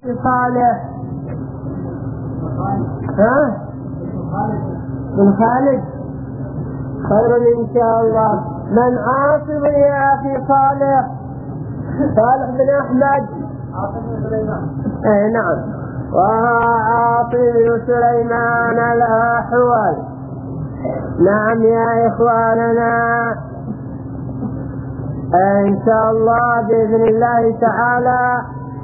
صالح. ها؟ من خالد خير إن شاء الله. من عاصم يا أخي صالح؟ صالح بن أحمد. عاصم بن سليمان. أي نعم. وعاصم بن سليمان الأحول. نعم يا إخواننا، إن شاء الله بإذن الله تعالى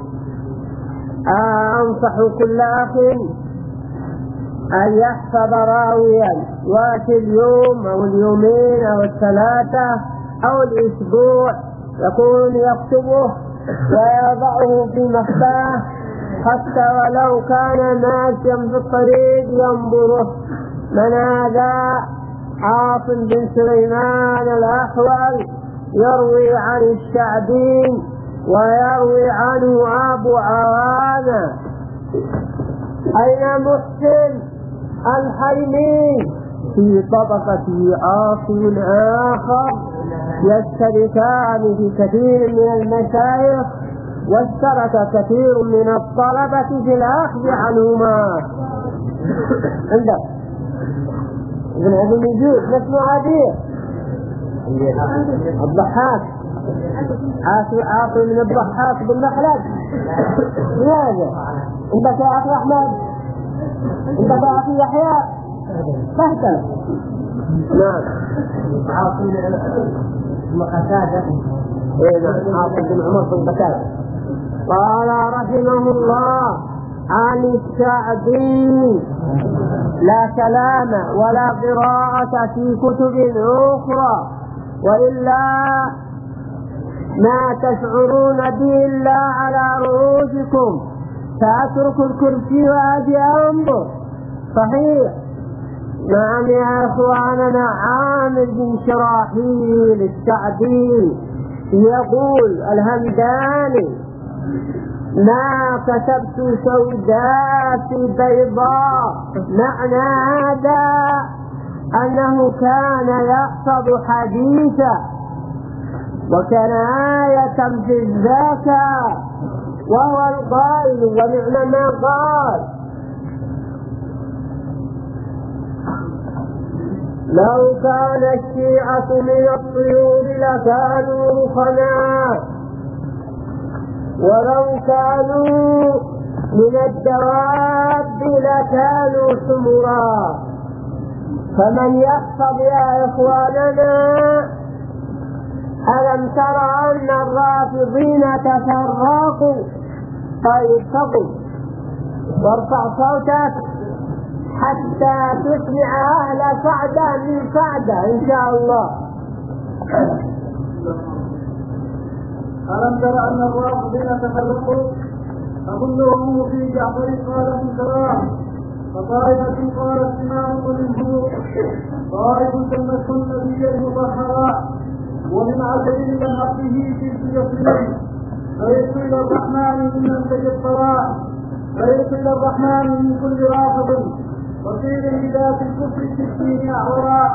أنصح كل أخ أن يحفظ راويا واتي اليوم أو اليومين أو الثلاثة أو الأسبوع يكون يكتبه ويضعه في مخباه، حتى ولو كان ماشيا في الطريق ينظره. من هذا؟ عاصم بن سليمان الأحول، يروي عن الشعبي ويروي عنه أبو عوانة. أين محسن الحيمي؟ في طبقة عاصم آخر، يشتركان في كثير من المشايخ، واشترك كثير من الطلبة في الأخذ عنهما. عندك ابن أبي نجود نسمع عدير الضحاك، عاصم من الضحاك بن مخلد. لماذا؟ عندك يا أخي أحمد؟ عندك يا أخي يحيى؟ فهتم. نعم. عاصم بن قتادة. إيه نعم، عاصم بن عمر بن قتادة. قال رحمه الله عن الشعبي: لا كلام ولا قراءة في كتب أخرى، وإلا ما تشعرون به إلا على رؤوسكم، فأترك الكرسي وأجي أنظر. صحيح. نعم يا إخواننا، عامر بن شراحيل الشعبي يقول الهمداني: ما كتبت سوداء في بيضاء. معنى هذا أنه كان يحفظ حديثا، وكان آية في الذكاء، وهو القائل ونعم ما قال: لو كان الشيعة من الطيور لكانوا رخناء، ولو كانوا من الدواب لكانوا حمرا. فمن يحفظ يا إخواننا، ألم تر أن الرافضين تفرقوا؟ طيب فقل وارفع صوتك حتى تسمع أهل سعدة من سعدة إن شاء الله. ألم تر أن الرافضين تفرقوا؟ فكلهم في جعفر قال منكرا، فطائفة قالت إمام منه، طائفة سمته النبي المطهرا، ومن عجل لحقه في سياسين، فيصل إلى الرحمن ممن تجبرا، فيصل إلى الرحمن من كل رافض، وقيل لذات الكفر في الدين أعورا.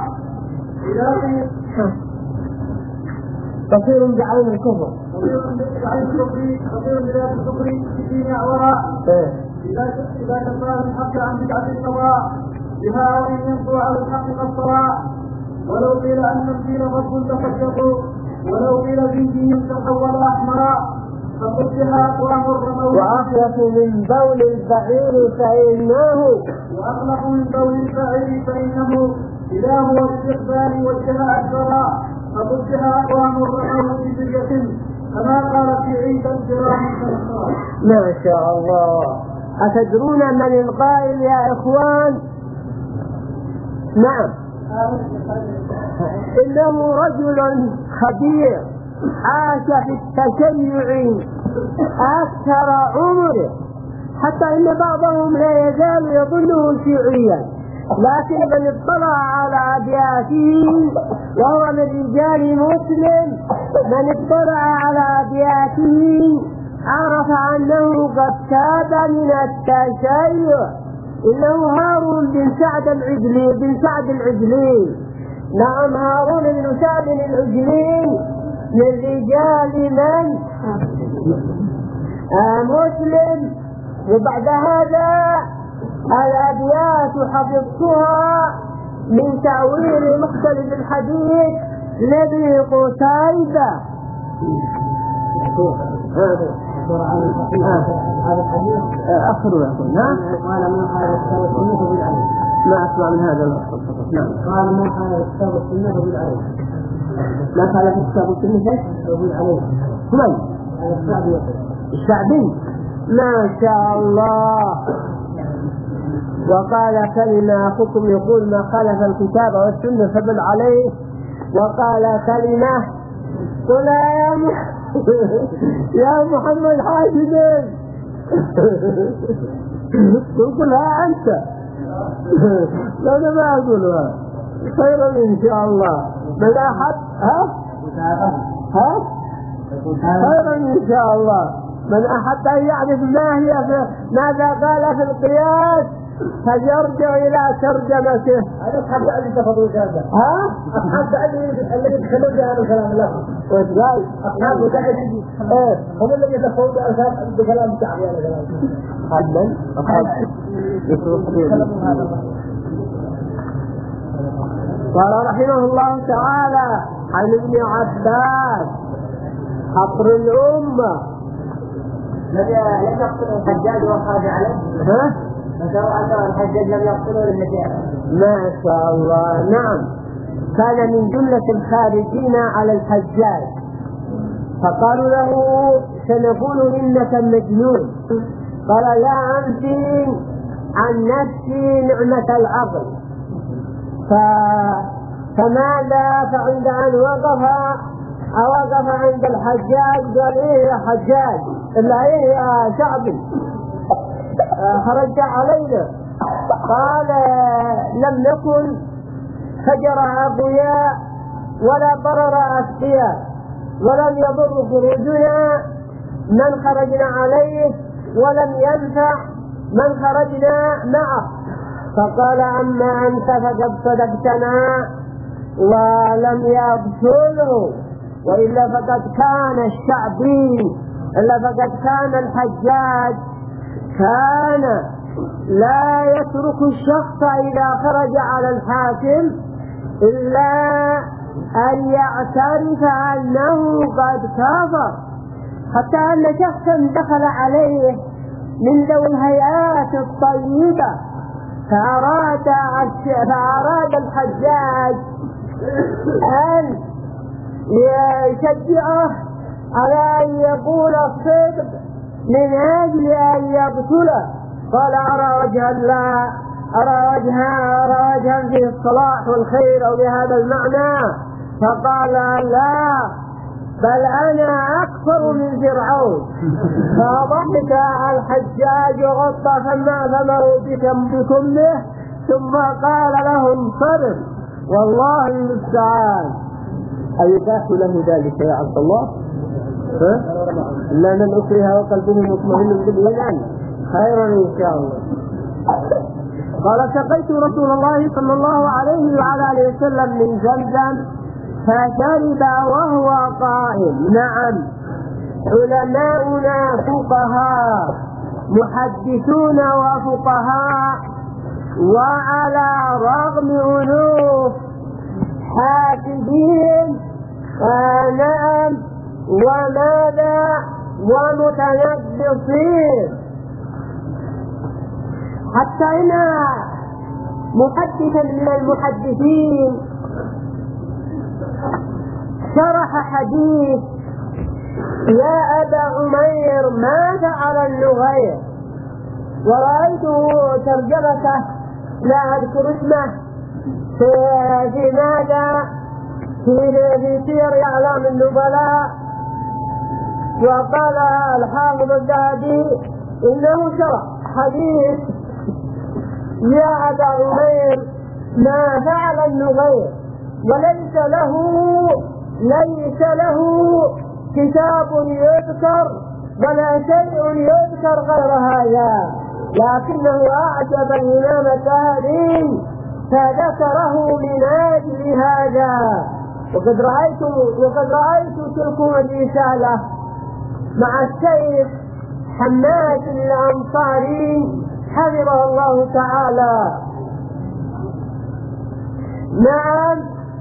كثير بعين الكفر، كثير بذات الكفر في الدين أعورا. إذا كفر الحق عن بدعة القضاء بها وإن ينصر على الحق قصرا. ولو قيل أن الدين غضب تصدقوا، ولو قيل دينهم تحول أحمرا، ففتح أقوام الرموز وأخلقوا من بول البعير فإنه إله والاستقبال والجماع الزراء، ففتح أقوام الرموز بسجة كما قال في عيد الجرام. ما شاء الله. أتدرون من القائل يا إخوان؟ نعم، إنه رجل خبير عاش في التشيع أكثر عمره، حتى إن بعضهم لا يزال يظنه شيعيا، لكن من اطلع على أبياته وهو من رجال مسلم، من اطلع على أبياته عرف أنه قد تاب من التشيع. إنه هارون بن سعد العجلي. نعم، هارون بن سعد العجلي من رجال من مسلم، وبعد هذا الأبيات حفظتها من تأويل مختلف الحديث لذي قتيبة. هذا الحديث أخر يقول نعم قال من قال الكتاب والسنة بالعلم. ما أسمع من هذا الخطة. نعم قال من قال الكتاب والسنة بالعلم. ما قال في الكتاب والسنة بالعلم. من؟ الشعبي. ما شاء الله. وقال كلمة أخوكم يقول ما خالف الكتاب والسنة فبل عليه. وقال كلمة قل يا محمد حاشدين تقولها أنت. لا أنا ما أقولها. خيرا إن شاء الله. من أحد خيرا إن شاء الله. من أحب أن يعرف ماذا قال في القياس فليرجع إلى ترجمته. أنا أحب أن تفضل هذا. أحب الذي يتكلم بهذا الكلام له. وإزاي؟ أحب ذلك. هم الذي يتفوض بكلام الشعبي هذا كلام. حبا. قال رحمه الله تعالى عن ابن عباس حطر الأمة. لم يقتلوا الحجاج وخرج عليه. فشرع الحجاج لم يقتلوا للنجاة. ما شاء الله. نعم كان من جملة الخارجين على الحجاج فقالوا له سنقول إنك مجنون. قال لا أنفي عن نفسي نعمة العقل. فماذا فعند أن وقف عند الحجاج قال إيه يا حجاج إلا إيه يا شعبي خرجت علينا. قال لم نكن فجر أبوياء ولا ضرر أسقياء ولم يضر خروجنا من خرجنا عليه ولم ينفع من خرجنا معه. فقال أما أنت فقد صدقتنا ولم يبتله وإلا فقد كان الشعبي إلا فقد كان الحجاج كان لا يترك الشخص إذا خرج على الحاكم إلا أن يعترف أنه قد كفر. حتى أن شخصا دخل عليه من ذوي الهيئات الطيبة فأراد الحجاج أن يشجعه على أن يقول الصدق من أجل أن يقتله. قال أرى وجها فيه الصلاح والخير أو بهذا المعنى. فقال لا بل أنا أكثر من فرعون. فضحك الحجاج وغطى فمه بكمه ثم قال له انصرف والله المستعان. أيباح له ذلك يا عبد الله؟ لا من أكره وقلبه مطمئن بالإيمان خيرا إن شاء الله. قال سقيت رسول الله صلى الله عليه وعلى آله وسلم من زمزم فشرب وهو قائم. نعم علماؤنا فقهاء محدثون وفقهاء وعلى رغم ألوف حاسبين نعم وماذا ومتنبصين. حتى إن محدثا من المحدثين شرح حديث يا أبا عمير ما فعل النغير ورأيته ترجمته لا أذكر اسمه في ماذا في سير أعلام النبلاء. وقال الحافظ الذهبي إنه شرح حديث يا أبا عمير ما فعل النغير وليس له كتاب يذكر ولا شيء يذكر غير هذا. لكنه أعجب الإمام الذهبي فذكره من أجل هذا. وقد رأيت تلكم الرسالة مع الشيخ حماد الأنصاري الأنصاري حفظه الله تعالى. نعم،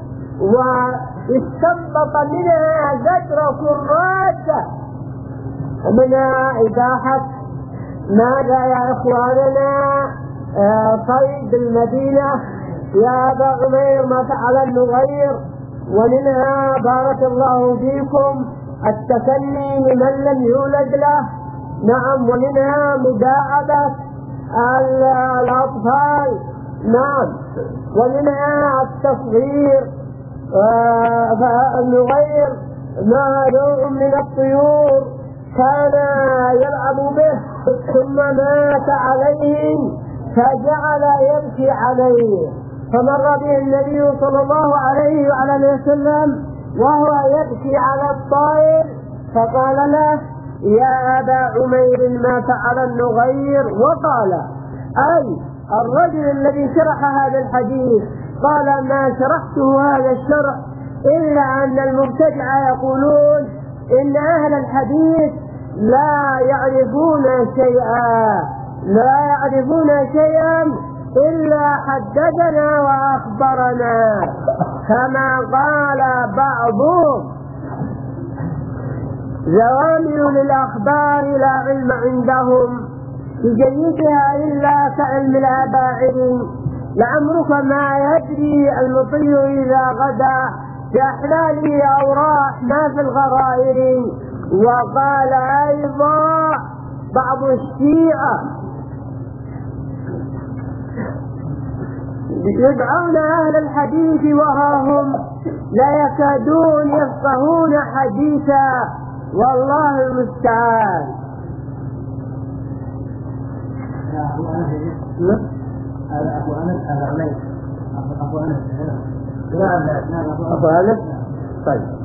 واستنبط منها قدر كراسة، ومنها إباحة ماذا يا إخواننا صيد المدينة يا أبا عمير ما فعل النغير، ومنها بارك الله فيكم التكني لمن لم يولد له. نعم، ومنها مداعبة الأطفال. نعم، ومنها التصغير النغير مع نوع من الطيور كان يلعب به ثم مات عليه فجعل يبكي عليه، فمر به النبي صلى الله عليه وعلى وسلم وهو يبكي على الطائر فقال له يا أبا عمير ما فعل النغير، وقال أي الرجل الذي شرح هذا الحديث قال ما شرحته هذا الشرح إلا أن المبتدعة يقولون إن أهل الحديث لا يعرفون شيئا إلا حدثنا وأخبرنا، كما قال بعضهم زوامل للأخبار لا علم عندهم بجيدها إلا كعلم الأباعد، لعمرك ما يدري المطير إذا غدا بأحلاله أو راح ما في الغرائر. وقال أيضا بعض الشيعة يدعون أهل الحديث وهم لا يكادون يفقهون حديثا، والله المستعان. هذا أبو أنس هذا عليك أبو أنس أبو أنس. طيب،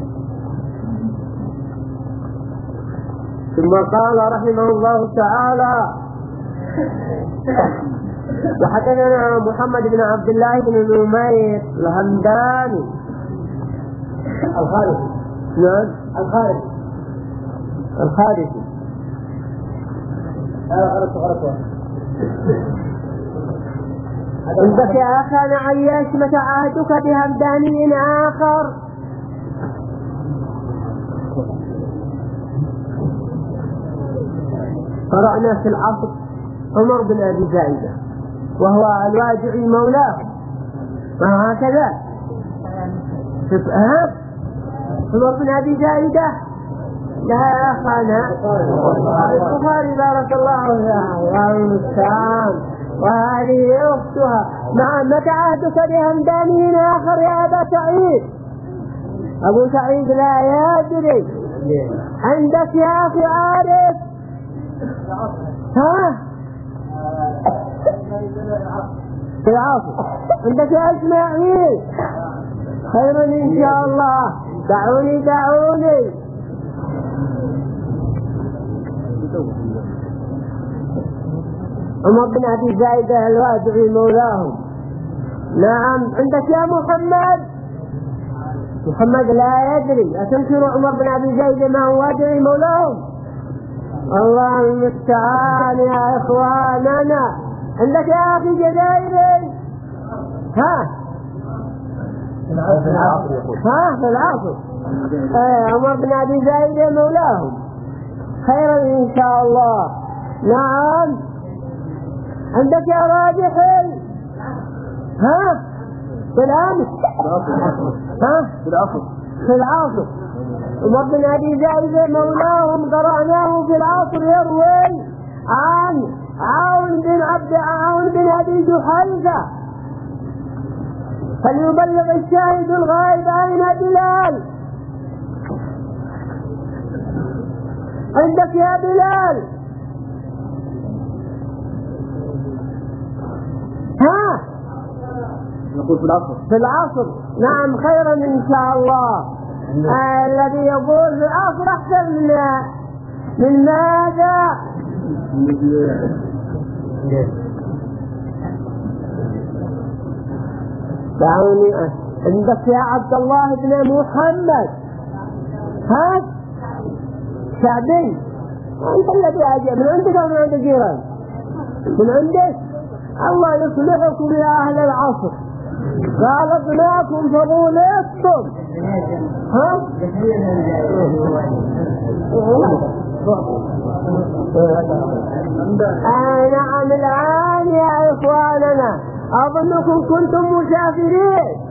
ثم قال رحمه الله تعالى وحدثنا محمد بن عبد الله بن نمير الهمداني الخارجي. نعم، الخارجي هذا غلط. عندك يا أخانا عياش متى عهدك بهمداني آخر؟ قرأنا في العصر عمر بن أبي زايدة وهو الواجعي مولاه، وهكذا عمر بن أبي زايدة لها يا أخانا البخاري بارك الله فيها والمستعان، وهذه أختها. مع متى عهدك بهمداني آخر يا أبا سعيد؟ أبو سعيد لا يدري. عندك يا أخي عارف؟ في العاصر. عندك يا إسماعيل؟ خير إن شاء الله. دعوني عمر بن أبي زايدة الوادعي مولاهم. نعم، عندك يا محمد لا يدري. أتنكر عمر بن أبي زايدة ما هو وادعي مولاهم؟ الله المستعان يا إخواننا. عندك يا أخي جزائري؟ في العصر. عمر بن أبي زايدة مولاهم. خيرا إن شاء الله. نعم، عندك يا راجحي؟ في العصر. عمر بن أبي زايدة مولاهم قرأناه في العصر يروي عن عون بن أبي جحيفة. فليبلغ الشاهد الغائب أين بلال؟ عندك يا بلال؟ نقول في العصر. نعم، خيرا إن شاء الله. الذي يقول في العصر أحسن من ماذا؟ دعوني. عندك يا عبد الله بن محمد؟ شعبي؟ أنت الذي أجاب من عندك أو من عند الجيران؟ من عندك. الله يصلحكم يا أهل العصر، خالقناكم فضولتكم. ها؟ نعم الآن يا إخواننا أظنكم كنتم مسافرين.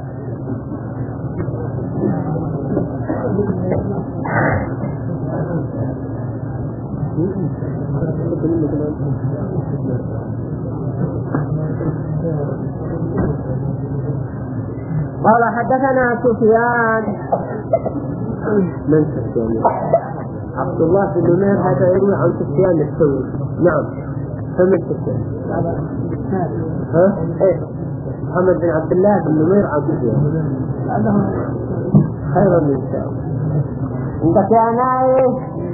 قال حدثنا سفيان من سفيان عبد الله بن نمير، هذا يروي عن سفيان الثوري. نعم فمن سفيان؟ ها؟ إيه محمد بن عبد الله بن نمير عن سفيان. خير من شاء. عندك يا نايف؟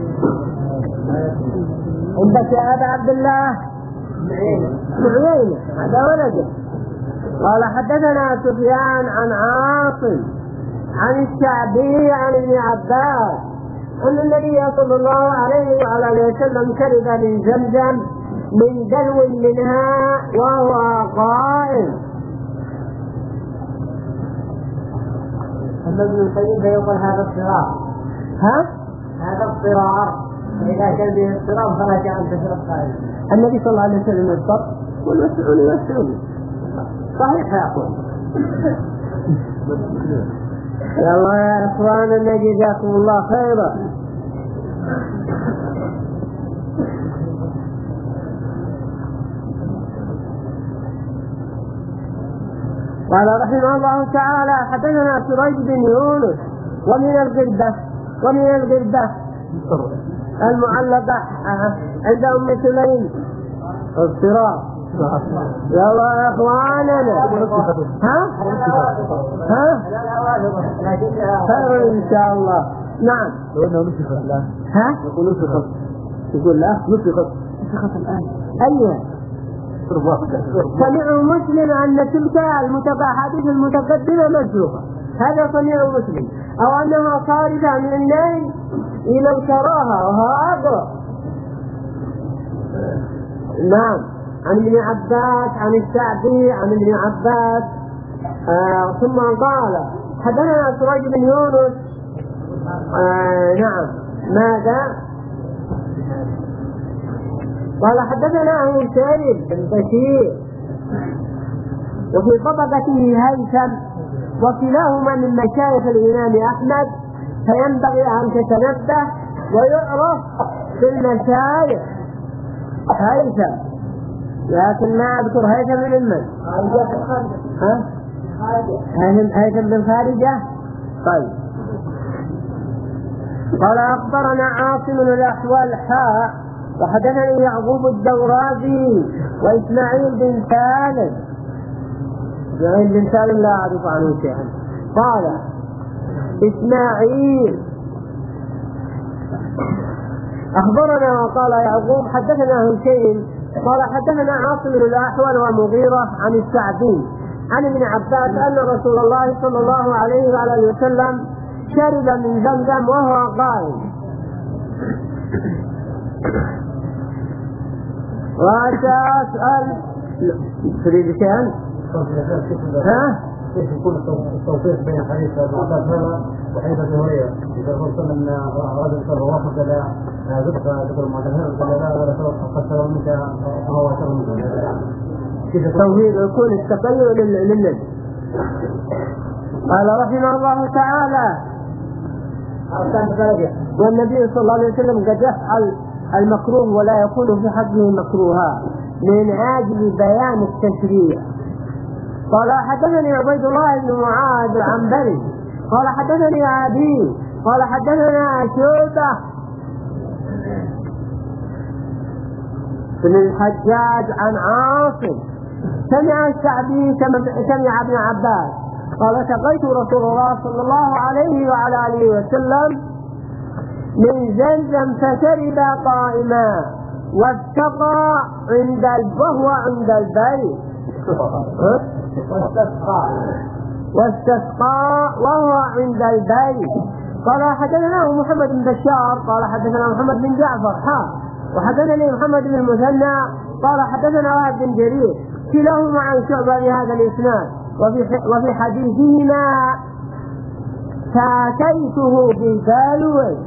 عندك يا أبا عبد الله؟ معينة هذا ولده. قال حدثنا سفيان عن عاصم عن الشعبي عن ابن عباس أن النبي صلى الله عليه وعلى وسلم شرب من زمزم من دلو منها وهو قائم. أما ابن القيم فيقول هذا اضطرار. ها؟ هذا اضطرار، فإذا كان به اضطرار فلا شيء أن تشرب قائما. النبي صلى الله عليه وسلم يضطر والمسؤول صحيح يا أخوان. يا الله يا إخوانا جزاكم الله خيرا. قال رحمه الله تعالى حدثنا سريج بن يونس ومن الغربة المعلقة عند أم سليم اضطراب. يا الله يا اخواننا. ها خير ان شاء الله. نعم ها يقول لا نسخت الان. ايوه سمع مسلم ان تلك المتباحث المتقدمه مسلوقه، هذا سمع مسلم، او انها خارجه من النهي الى الكراهه وهو اقرب. نعم عن ابن عباس عن الشعبي عن ابن عباس. ثم قال حدثنا سريج بن يونس. نعم ماذا قال حدثنا هشام بن بشير وفي طبقته هيثم وكلاهما من مشايخ الإمام أحمد، فينبغي أن تتنبه ويعرف في المشايخ هيثم، لكن ما أذكر هيثم من هيثم بن خارجة. طيب قال أخبرنا عاصم الأحوال حاء وحدثني يعقوب الدورازي وإسماعيل بن سالم لا أعرف عنه شيئا. قال إسماعيل أخبرنا وقال يعقوب حدثنا هشيم قال حدثنا عاصم الأحوال ومغيرة عن الشعبي عن ابن عباس أن رسول الله صلى الله عليه وعلى وسلم شرب من زمزم وهو قائم. وأسأل تريد شيئا؟ ها؟ كيف يكون التوفيق بين حديث ابن عباس هذا وحديث ابي هريره؟ اذا قلت ان رجل صلى واحد لا ذكر المعتمر قال لا قد شرب منك هو شر منك. كيف التوفيق يكون التقيؤ للنبي؟ قال رحمه الله تعالى والنبي صلى الله عليه وسلم قد يفعل المكروه ولا يكون في حقه مكروها من أجل بيان التشريع. قال حدثني عبيد الله بن معاذ العنبري قال حدثني أبي قال حدثنا شعبة بن الحجاج عن عاصم سمع الشعبي سمع ابن عباس قال سقيت رسول الله صلى الله عليه وعلى آله وسلم من زمزم فشرب قائما وهو عند البيت واستسقى وهو عند البيت. قال حدثنا محمد بن بشار قال حدثنا محمد بن جعفر وحدثني محمد بن المثنى قال حدثنا وهب بن جرير كلاهما عن شعبة بهذا الإسناد وفي حديثهما فاتيته بفالوي.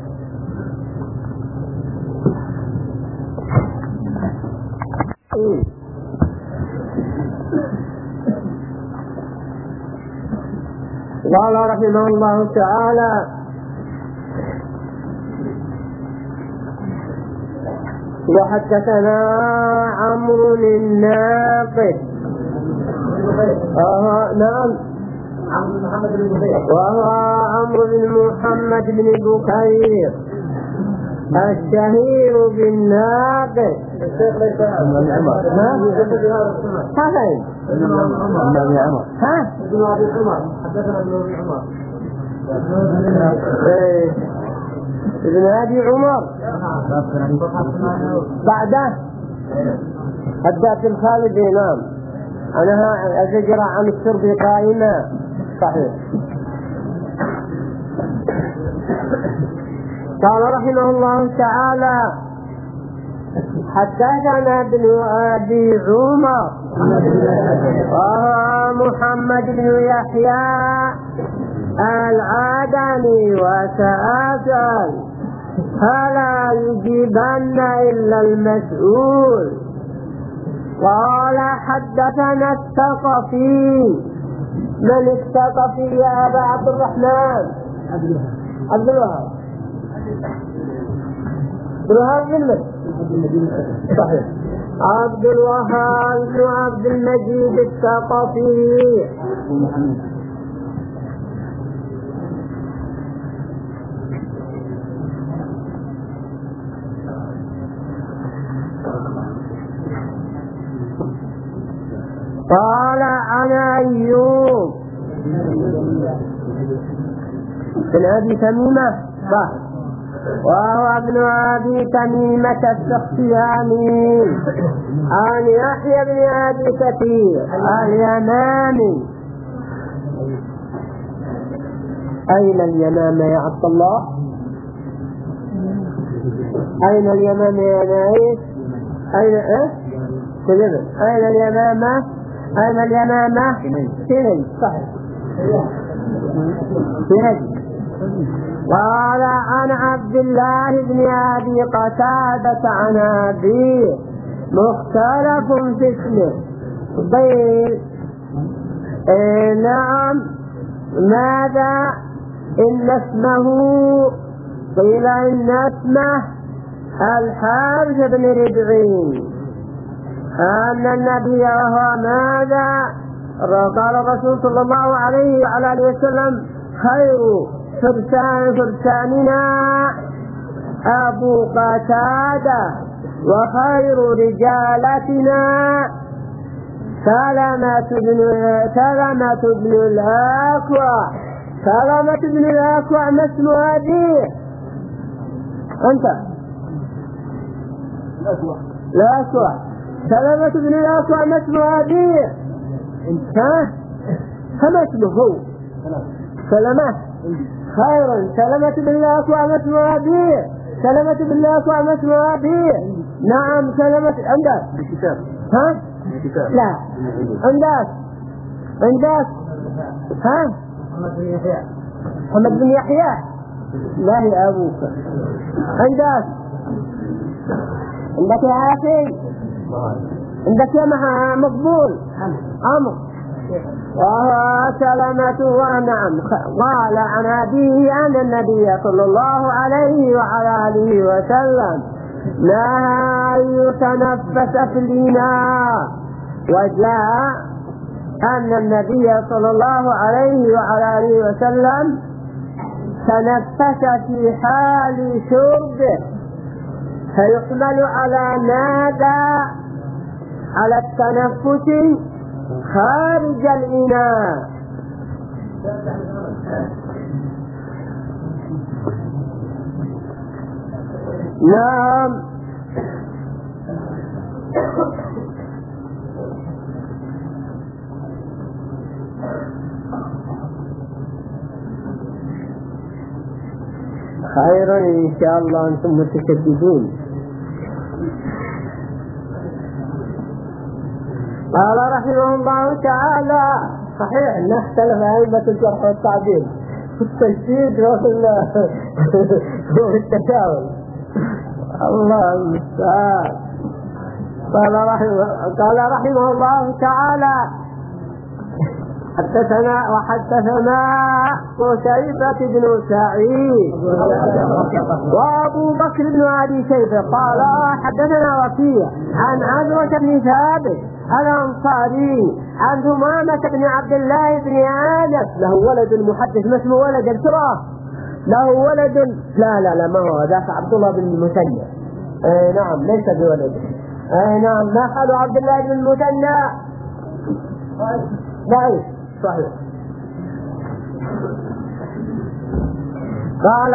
قال رحمه الله تعالى وحدثنا عمرو الناقد نعم وهو عمرو بن محمد بن بكير الشهير بالناقد. الشيخ ليس ابن عمر هذين ابن عمر ابن ابي عمر حدثنا ابن ابي عمر ابن ابي عمر بعده حدث الخالد نعم أنا الزجرة عن الشرب قائمة صحيح. قال رحمه الله تعالى حدثنا ابن أبي عمر وهو محمد بن يحيى العدني وسأسأل فلا يجيبن إلا المسؤول. قال حدثنا الثقفي. من الثقفي يا أبا عبد الرحمن؟ عبد الوهاب بن صحيح عبد الوهاب بن عبد المجيد الثقفي. قال عن أيوب بن أبي تميمة وهو ابن أبي تميمة السختياني عن يحيى بن أبي كثير اليمامي. أين اليمامة يا عبد الله؟ أين اليمامة يا نايف؟ أين أين اليمامة؟ أين اليمامة؟ في صحيح في نجد. قال عن عبد الله بن أبي قتادة عن أبيه مختلف في اسمه قيل نعم ماذا إن اسمه قيل إن اسمه الحارث بن ربعين أن النبي وهو ماذا قال الرسول صلى الله عليه وعلى آله وسلم خير فرساننا أبو قتادة وخير رجالتنا سلمة بن الأكوع. سلمة بن الأكوع ما اسم أبيه؟ أنت الأكوع. سلمة بن الأكوع ما اسم أبيه؟ فما اسمه هو؟ سلمة خيرا. سلمة بن الأكوع ما اسم أبيه؟ سلمة بن الأكوع ما اسم أبيه؟ نعم سلمة. عندك ها؟ لا عندك ها؟ محمد بن يحيى لا هي أبوك. عندك يا أخي عندك يا مقبول عمرو وهو سلمة ونعم. قال عن أبيه أن النبي صلى الله عليه وعلى آله وسلم نهى أن يتنفس في الإناء. وجاء أن النبي صلى الله عليه وعلى آله وسلم تنفس في حال شربه فيحمل على ماذا؟ على التنفس خارج الإناء. نعم خيرا إن شاء الله أنتم متشددون. قال رحمه الله تعالى صحيح أن اختلف أئمة الجرح والتعديل في التجديد والتشاؤم الله المستعان. قال رحمه الله تعالى وحدثنا قتيبة بن سعيد وأبو بكر بن أبي شيبة قال حدثنا وكيع عن عزوة بن ثابت الأنصاري عن ثمامة بن عبد الله بن أنس له ولد محدث ما اسمه ولد التراه له ولد لا ما هو ذاك عبد الله بن المثنى نعم ليس بولد نعم ما قالوا عبد الله بن المثنى ضعيف صحيح. قال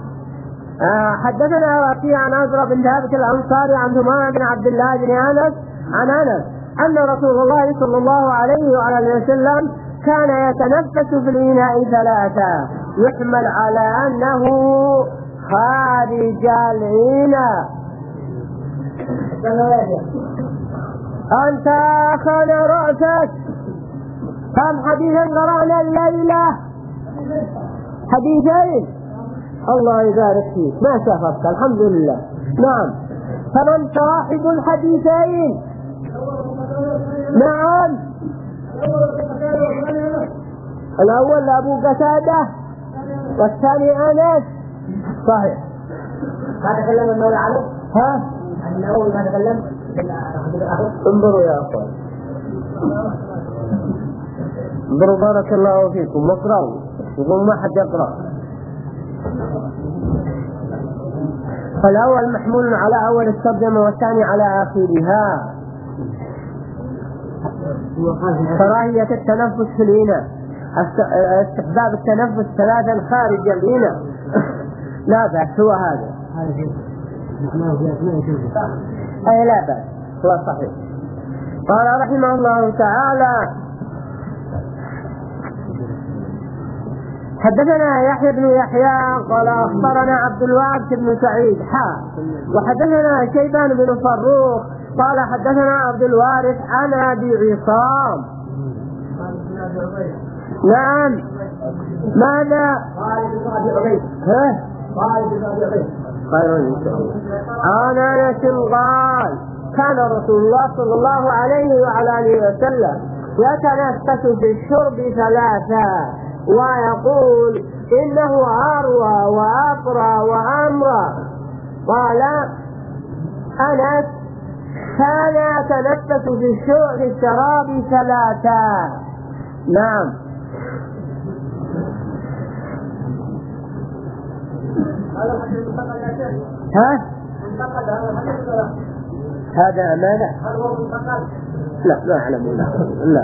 حدثنا وكيع عن عزرة بن ثابت الأنصاري عن ثمامة بن عبد الله بن أنس عن أنس أن رسول الله صلى الله عليه وعلى وسلم كان يتنفس في الإناء ثلاثة يحمل على أنه خارج الإناء. أنت أخذ رأسك كم حديثا قرأنا الليلة؟ حديثين الله يبارك فيك ما شافك الحمد لله. نعم فمن صاحب الحديثين؟ نعم الأول أبو قتادة والثاني أنس صحيح. ما تكلم المولى علي؟ ها؟ الأول ما تكلم؟ انظروا يا أخوان انظروا بارك الله فيكم واقرأوا يقول ما حد يقرأ. فالأول محمول على أول الترجمة والثاني على آخرها. كراهية التنفس في الإناء استحباب التنفس ثلاثا خارج الإناء لا بأس هو هذا أي لا بأس هو صحيح. قال رحمه الله تعالى حدثنا يحيى بن يحيى قال أخبرنا عبد الوارث بن سعيد وحدثنا شيبان بن فروخ قال حدثنا عبد الوارث عن أبي عصام. نعم ماذا؟ عن أنس قال كان رسول الله صلى الله عليه وعلى آله وسلم يتنفس في الشرب ثلاثا ويقول إنه أروى وأقرى وأمرى. قال أنس كان يتنفس في الشراب ثلاثا. نعم ها؟ هذا ماذا؟ لا ما أعلم لا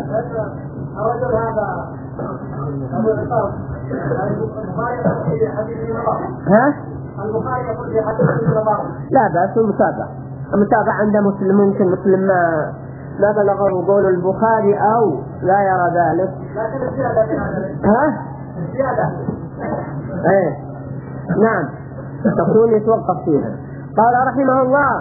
ها؟ لا بأس المتابعة عند مسلم ممكن مسلم ما بلغه قول البخاري أو لا يرى ذلك. ها؟ ايه نعم تكون يتوقف فيها. قال رحمه الله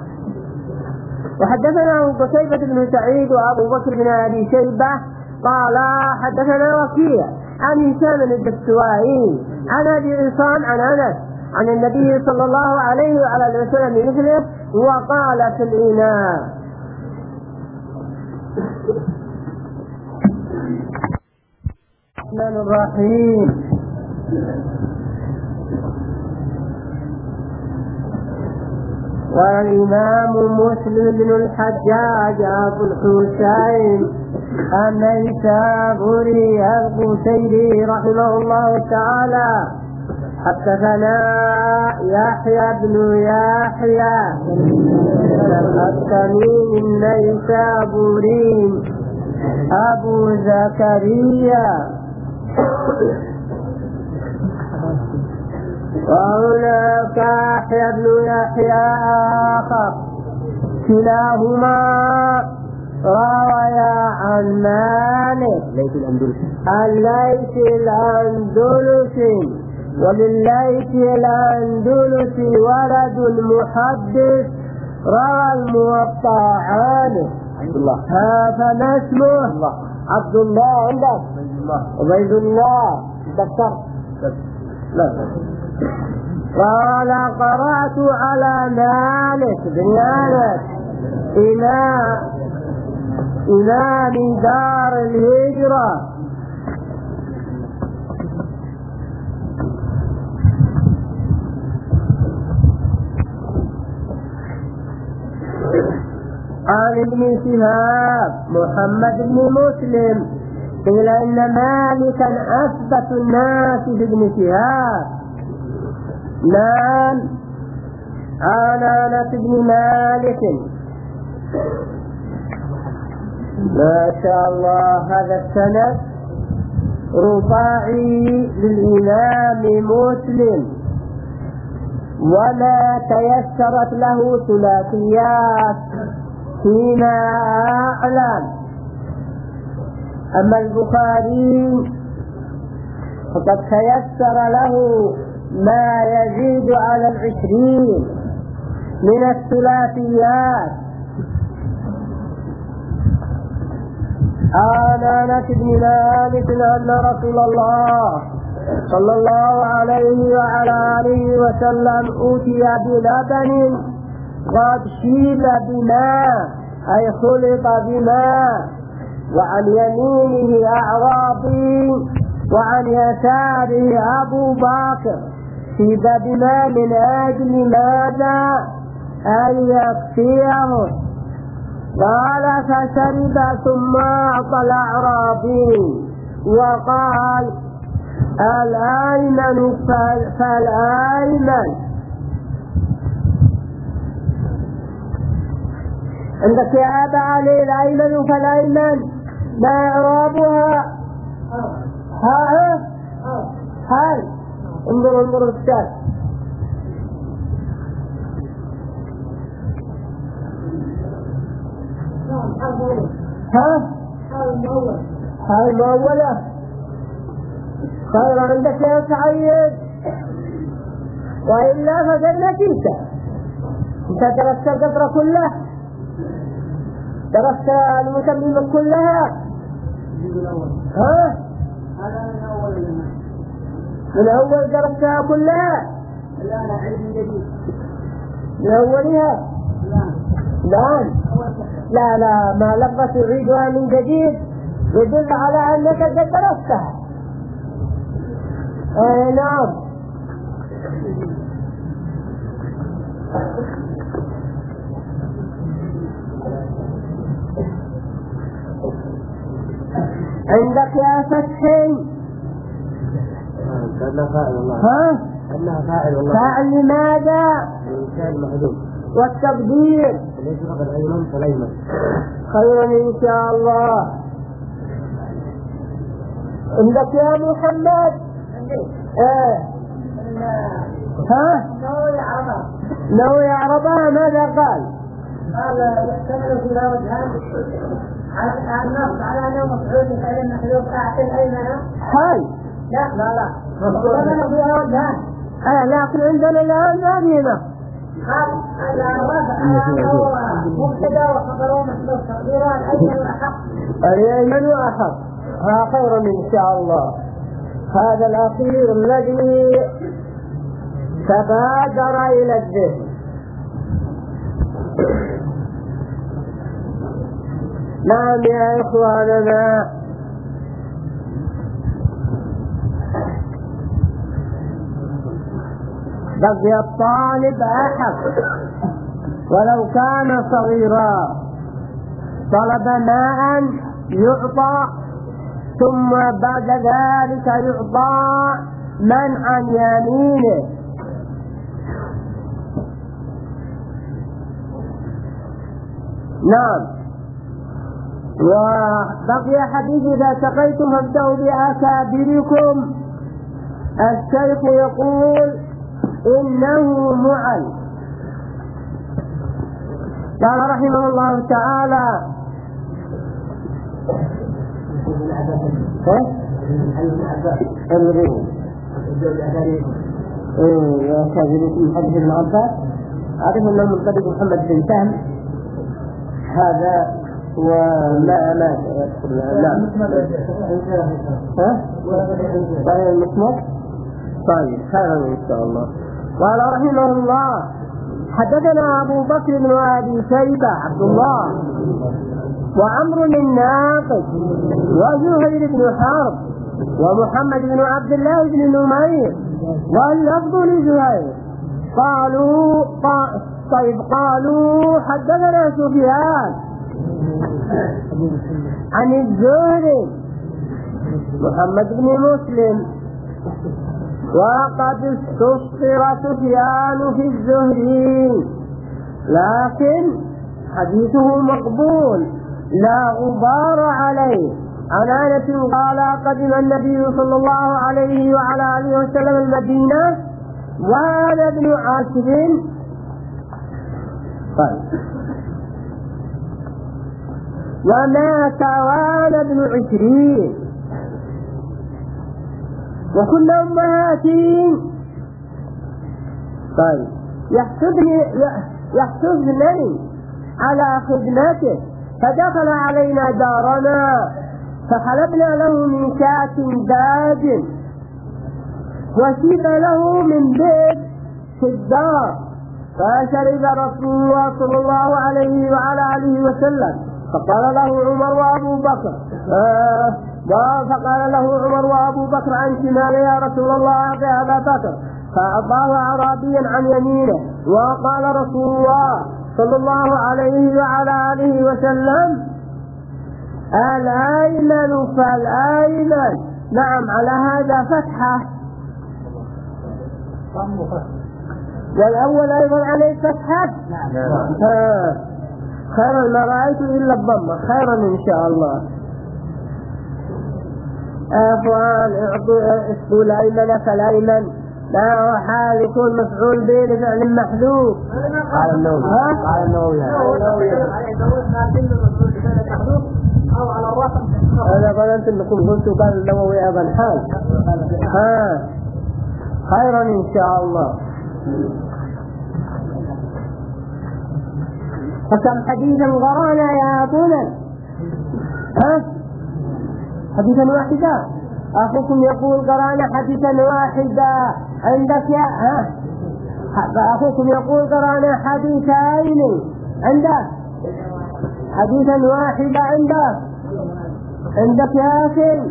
وحدثنا قتيبة بن سعيد وأبو بكر بن أبي شيبة قال حدثنا وكيع عن هشام الدستوائي عن أبي عصام عن أنس عن النبي صلى الله عليه وعلى وسلم مثله وقال في الإناء. الرحمن الرحيم. والإمام مسلم بن الحجاج أبو الحسين النيسابوري القشيري رحمه الله تعالى حدثنا يحيى بن يحيى التميمي النيسابوري أبو زكريا وهناك يحيى بن يحيى آخر كلاهما رويا عن مالك الليث الأندلسي ولليث الأندلسي ولد محدث روى الموطأ عنه فما اسمه؟ عبد الله. عندك عبيد الله. ذكرت قال قرأت على مالك بن أنس إمام دار الهجرة عن ابن شهاب محمد بن مسلم قيل إن مالكا أثبت الناس بابن شهاب. نعم. عن أنس بن مالك. ما شاء الله. هذا السند رباعي للإمام مسلم وما تيسرت له ثلاثيات فيما أعلم. أما البخاري فقد تيسر له ما يزيد على 20 من الثلاثيات. عن أنس بن مالك أن رسول الله صلى الله عليه وعلى آله وسلم أوتي بلبن قد شيب بماء أي خلط بماء، وعن يمينه أعرابي وعن يساره أبو بكر شيب بماء من أجل ماذا؟ أن يكفيه. قال فشرب ثم أعطى الأعرابي وقال الأيمن فالأيمن. عندك يا أبا علي الأيمن فالأيمن ما إعرابها؟ هل انظر الأستاذ. هاي المؤولة خير عندك يا سعيد، وإلا فجنك انت درست القطرة كلها، درست المتممة كلها. من أول درستها كلها من أولها. لا ما لبس تعيدها من جديد يدل على أنك قد درستها. نعم. عندك يا فتحي فاعل لماذا؟ والتقدير خيرا إن شاء الله. عندك يا محمد نوي عربها ماذا قال؟ قال يحتمل في وجهان النص على أنه مفعول فعل محذوف أعطي الأيمن. هاي لا يحتمل فيها وجهان. لكن عندنا الآن ما فينا مبتدا وخبره محذوف تقديرا الأيمن أحق. خيرا إن شاء الله. هذا الأخير الذي تبادر إلى الذهن. نعم يا إخواننا، بقي الطالب أحق ولو كان صغيرا. طلب ماء يعطى ثم بعد ذلك يعطى من عن يمينه. نعم. وبقي حديث إذا سقيتم فابدأوا بأكابركم. الشيخ يقول إنه معل. قال رحمه الله تعالى يا كابركم حديث ابن عباس أعرف أنه من طريق محمد بن سهم هذا وما يذكر لا صحيح المسند. طيب خيرا إن شاء الله. قال رحمه الله حدثنا أبو بكر بن أبي شيبة عبد الله وعمرو الناقد وزهير بن حرب ومحمد بن عبد الله بن نمير واللفظ لزهير قالوا حدثنا سفيان عن الزهري محمد بن مسلم وقد استصفر سفيان في الزهري لكن حديثه مقبول لا غبار عليه. عن أنس قال قدم النبي صلى الله عليه وعلى آله وسلم المدينة وأنا ابن 10. ومات وأنا ابن 20 وكنا أمهاتي يحسدنني على خدمته فدخل علينا دارنا فحلبنا له من كاس داج وشيب له من بيت في الدار فشرب رسول الله صلى الله عليه وعلى آله وسلم فقال له عمر وأبو بكر عن شماله يا رسول الله يا أبا بكر فأعطاه أعرابيا عن يمينه وقال رسول الله صلى الله عليه وعلى آله وسلم الأيمن فالأيمن. نعم على هذا فتحة والأول أيضا عليه فتحة. خيرا ما رأيت إلا الضمة خيرا إن شاء الله. أخوان اسمه الأيمن فالأيمن لا وحال يكون مفعول به لفعل محذوف. قال النووي أو على الرقم. أنا ظننت أنكم قلتوا قال النووي أيضا حال. خيرا إن شاء الله. فكم حديثا قرانا يا أبونا حديثا واحدا. أخوكم يقول قرانا حديثا واحدا عندك يا أخوكم يقول قرانا حديثين عندك حديثا واحدا عندك يا أخي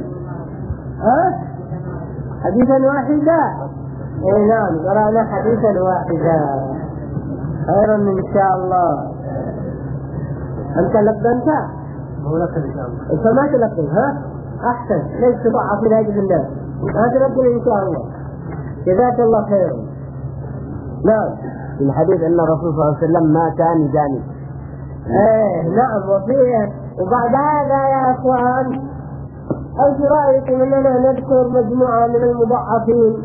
حديثا واحدا. نعم قرانا حديثا واحدا خيرا إن شاء الله. أنت لبنت هو لك إن شاء الله. أنت ما تلبن أحسن ليس تضعف من هذه الناس ما تلبن إن شاء الله جزاك الله خيرا. نعم في الحديث أن الرسول صلى الله عليه وسلم ما كان جانب. نعم وفيه. وبعد هذا يا أخوان أيش رأيكم أننا نذكر مجموعة من المضعفين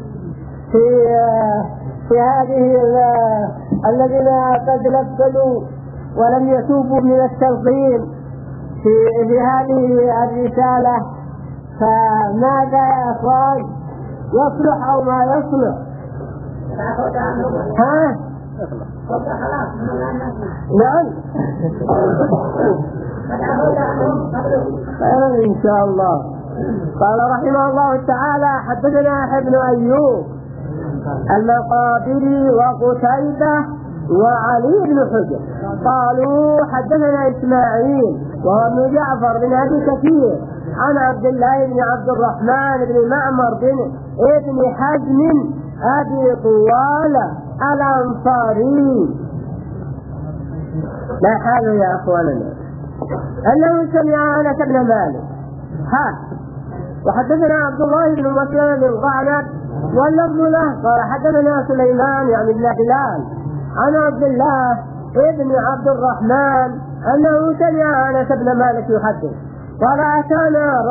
في هذه الذين قد لبنوا ولم يتوبوا من التلقين في هذه الرسالة. فماذا يا أخوان يصلح أو ما يصلح؟ نعم إن شاء الله. قال رحمه الله تعالى حدثنا يحيى بن أيوب المقابري وقتيبة وعلي بن حجر قالوا حدثنا إسماعيل وهو ابن جعفر بن أبي كثير عن عبد الله بن عبد الرحمن بن معمر بن ابن حزم أبي طوالة الأنصاري. لا حال يا أخواننا أنه سمع أنس بن مالك وحدثنا عبد الله بن مسلم بن قعنب واللفظ له قال حدثنا سليمان يعني بن بلال عن عبد الله ابن عبد الرحمن أنه سمع أنس بن مالك يحدث قال أتانا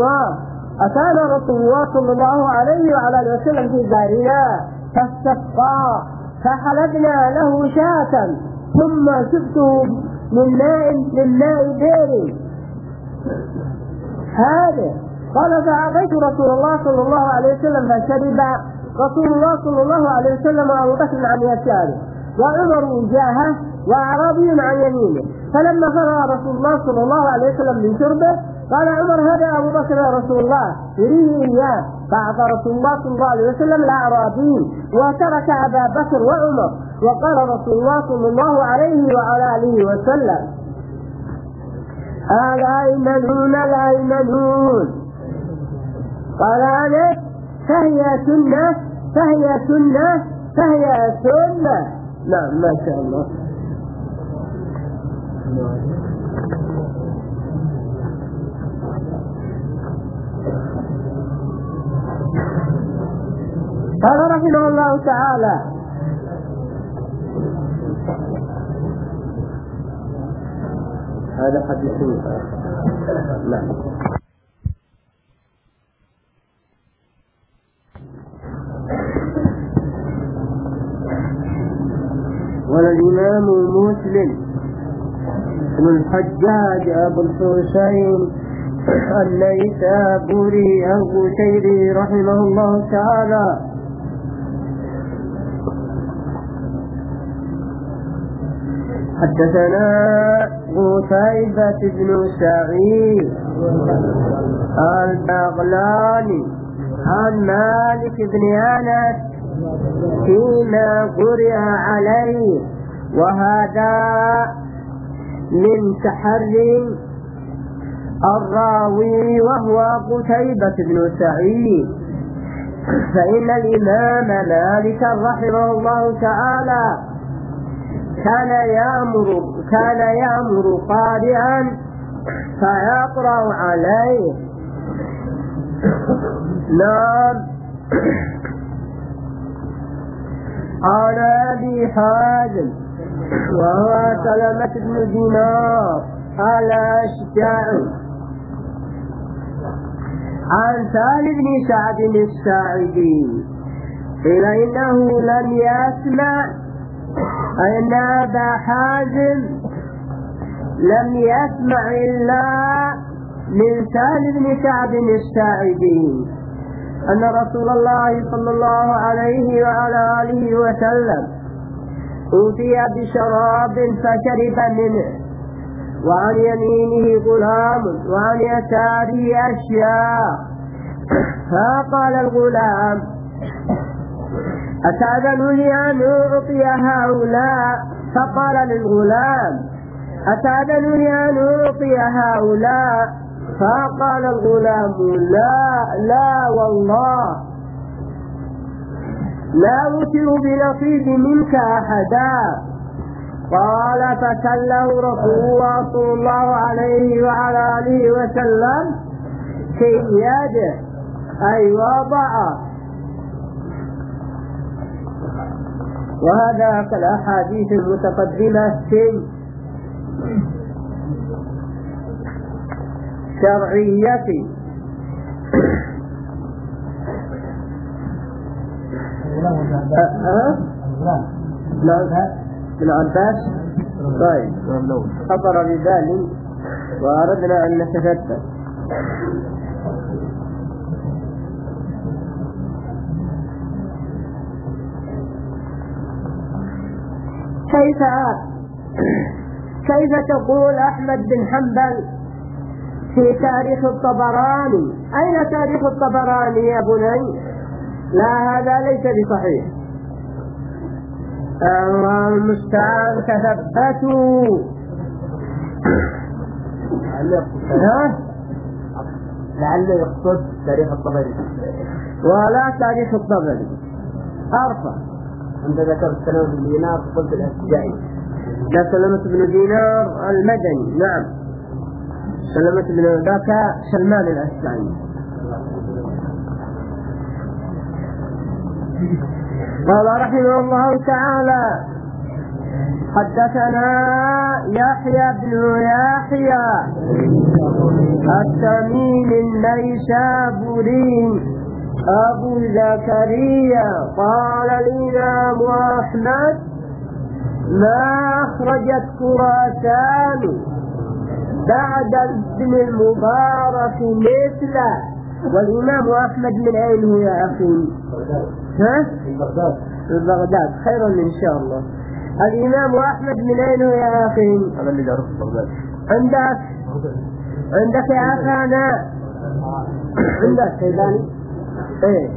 رسول الله صلى الله عليه وعلى وسلم في دارنا فاستسقى فحلبنا له شاة ثم شفته من ماء بئر هذا قال فأعطيت رسول الله صلى الله عليه وسلم فشرب رسول الله صلى الله عليه وسلم أبو بكر عن يساره وعمر وجاهه وأعرابي عن يمينه. فلما فرغ رسول الله صلى الله عليه وسلم من شربه قال عمر هذا أبو بكر يا رسول الله يريه إياه. فأعطى رسول الله صلى الله عليه وسلم الأعرابي وترك أبا بكر وعمر. وقال رسول الله صلى الله عليه وعلى آله وسلم الأيمنون الأيمنون. قال أنس فهي سنة فهي سنة فهي سنة. نعم ما شاء الله. قال رحمه الله تعالى هذا حديث نعم. والإمام مسلم بن الحجاج أبو الحسين النيسابوري القشيري رحمه الله تعالى حدثنا قتيبة بن سعيد البغلاني عن مالك بن أنس فيما قرئ عليه، وهذا من تحري الراوي وهو قتيبة بن سعيد. فإن الإمام مالك رحمه الله تعالى كان يأمر قارئا فيقرأ عليه. نعم. قال أبي حازم وهو سلمة بن دينار الأشجعي عن سالم بن سعد الساعدي قيل إنه لم يسمع أن أبا حازم لم يسمع إلا من سالم بن سعد الساعدي أن رسول الله صلى الله عليه وعلى آله وسلم أوتي بشراب فشرب منه، وعن يمينه غلام وعن يساره أشياء. فقال الغلام أتأذنني أن أعطي هؤلاء؟ فقال للغلام أتأذنني أن أعطي هؤلاء؟ فقال الغلام لا والله لا أوتر بنصيب منك أحدا. قال فكله رسول الله صلى الله عليه وعلى آله وسلم في يده أي وضع. وهذا كالأحاديث المتقدمة في شرعية بن عباس. طيب خطر ببالي وأردنا أن نتفتت. كيف تقول أحمد بن حنبل في تاريخ الطبراني؟ أين تاريخ الطبراني يا بني؟ لا هذا ليس بصحيح. الله المستعان. تثبتوا. لعله يقصد تاريخ الطبري ولا تاريخ الطبري أرفع. أنت ذكرت سلمة بن دينار قلت الأشجعي. لا سلمة بن دينار المدني. نعم سلمة بن ذاك سلمان الأشجعي. قال رحمه الله تعالى حدثنا يحيى بن يحيى التميمي النيسابوري أبو زكريا قال الإمام أحمد ما أخرجت خراسان بعد ابن المبارك مثله. والإمام أحمد من أين هو يا أخي؟ ها؟ في بغداد. خير إن شاء الله. الإمام أحمد من أين هو يا أخي؟ هذا اللي جاره في بغداد. عندك يا أخانا؟ عندك شيباني؟ إيه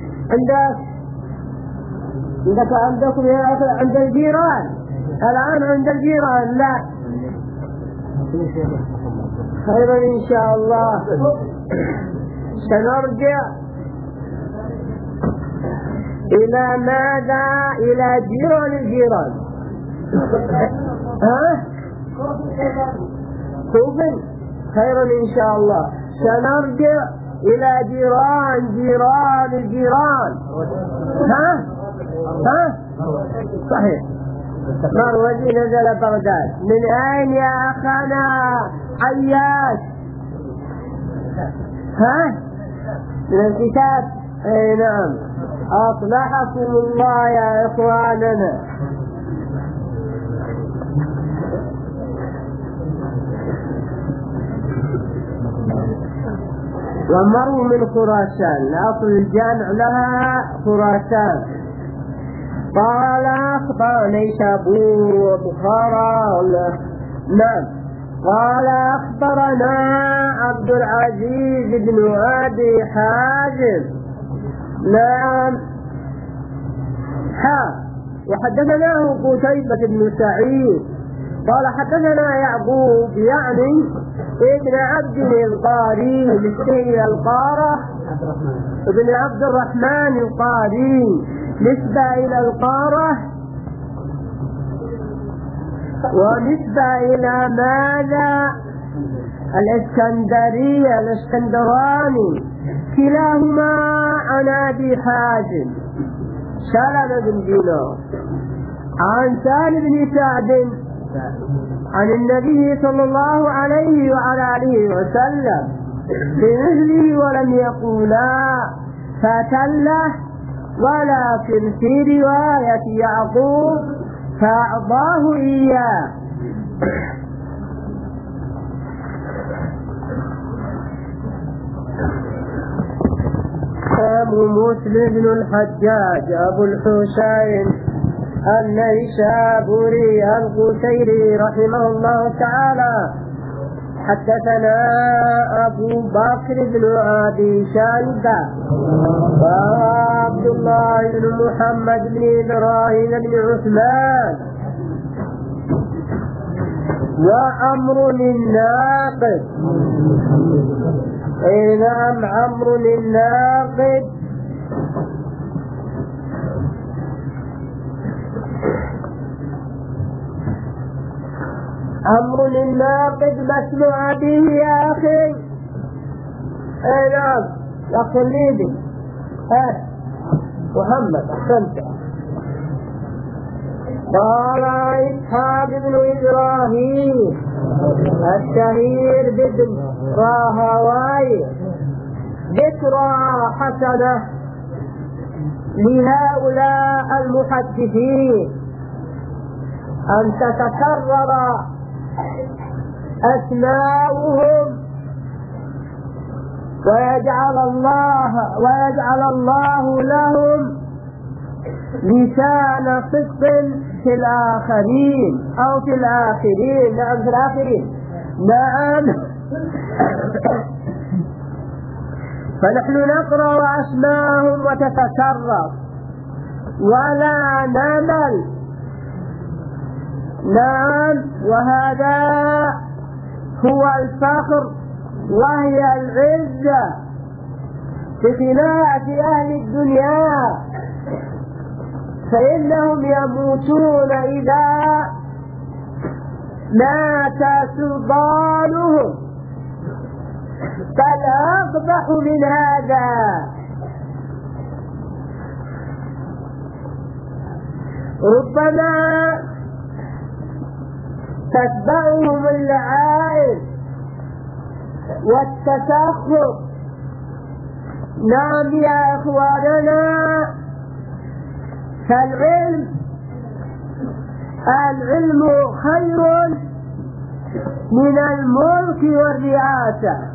عندكم يا أخي عند الجيران الآن عند الجيران لا خيرا إن شاء الله. سنرجع إلى ماذا؟ إلى جيران الجيران. كوفن خيرا إن شاء الله. سنرجع إلى جيران الجيران. صحيح. مروزي نزل بغداد. من أين يا أخانا عياش؟ من الكتاب. اي نعم. أصلحكم الله يا إخواننا. ومروا من خراسان، أصل الجامع لها خراسان. قال أخبر نيسابور وبخارى. نعم. قال أخبرنا عبد العزيز بن أبي حازم. نعم. وحدثناه قتيبة بن سعيد قال حدثنا يعقوب يعني ابن عبد القاري نسبة القارة ابن عبد الرحمن القاري نسبة إلى القارة ونسبة إلى ماذا؟ الإسكندرية الإسكندراني كلاهما عن أبي حازم سلمة بن دينار عن سالم بن سعد عن النبي صلى الله عليه وعلى آله وسلم بمثله ولم يقولا فتله، ولكن في رواية يعقوب فأعطاه إياه. أبو مسلم بن الحجاج أبو الحسين النيسابوري القشيري رحمه الله تعالى حدثنا أبو بكر بن أبي شيبة وعبد الله بن محمد بن إبراهيم بن عثمان وعمر الناقد. أي نعم عمرو الناقد. عمرو الناقد مسموع به يا أخي. أي نعم يا أخي الليبي محمد أحسنت. قال إسحاق بن إبراهيم الشهير بابن راهواي ذكرى حسنة لهؤلاء المحدثين أن تتكرر أسماؤهم ويجعل الله لهم لسان صدق في الآخرين أو في الآخرين. نعم في الآخرين. نعم. فنحن نقرأ أسماءهم وتتكرر ولا نمل. نعم. وهذا هو الفخر وهي العزة بخلاف أهل الدنيا، فإنهم يموتون إذا مات سلطانهم. بل أقبح من هذا، ربما تتبعهم اللعائب والتسخط. نعم يا إخواننا. فالعلم خير من الملك والرئاسة.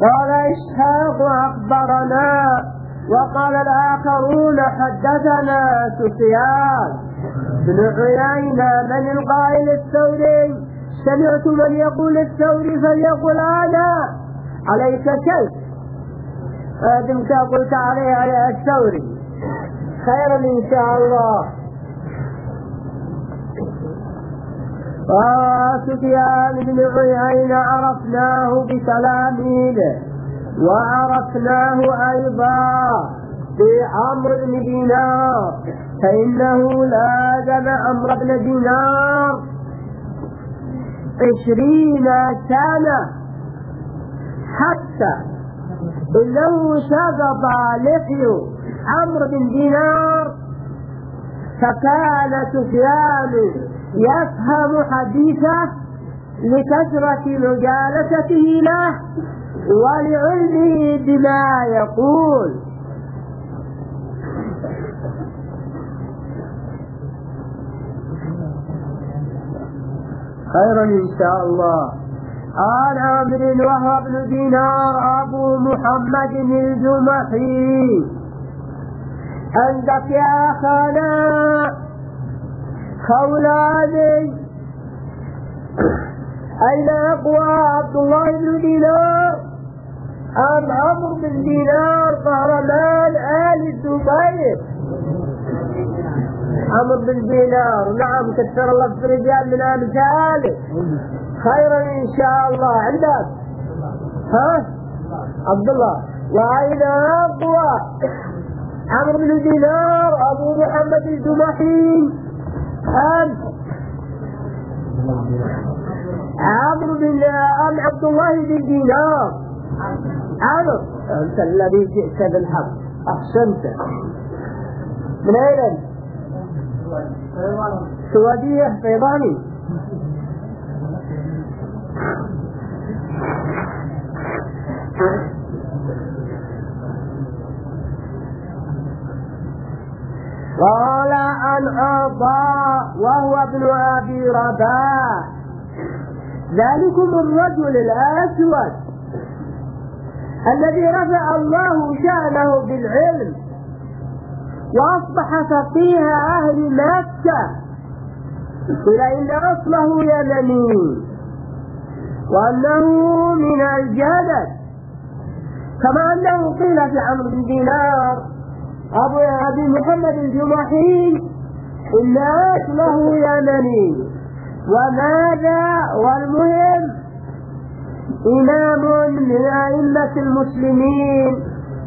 قال إسحاق أخبرنا، وقال الآخرون حدثنا سفيان بن عيينة. من القائل؟ الثوري. سمعت من يقول الثوري فليقل أنا، عليك كيف دمت قلت عليه الثوري. خيرا إن شاء الله. سفيان بن عيينة عرفناه بتلاميذه، وعرفناه أيضا بعمرو بن دينار، فإنه لازم عمرو بن دينار 20 سنة حتى إنه سقط لحي عمرو بن دينار، فكان سفيان يفهم حديثه لكثرة مجالسته له ولعلمه بما يقول. خيرا إن شاء الله. قال عمرو وهو بن دينار أبو محمد الجمحي. عندك يا أخانا خولاني أين أقوى، عبد الله بن دينار أم عمرو بن دينار قهرمان آل الزبير؟ عمرو بن دينار. نعم، كثر الله في رجال من أمثاله. خيرا إن شاء الله. عندك عبد الله. وأين أقوى، عمرو بن دينار أبو محمد الجمحي أم عمرو بن عبد الله بن دينار؟ عمرو. أنت الذي جئت بالحق، أحسنت. من أين؟ سعودية فيضاني. قال عن عطاء وهو ابن أبي رباح: ذلكم الرجل الأسود الذي رفع الله شأنه بالعلم وأصبح فقيه أهل مكة، قيل إن أصله يمني وأنه من الجدد، كما أنه قيل في عمرو بن دينار أبي محمد الجمحي إن أصله يمني. وماذا؟ والمهم إمام من أئمة المسلمين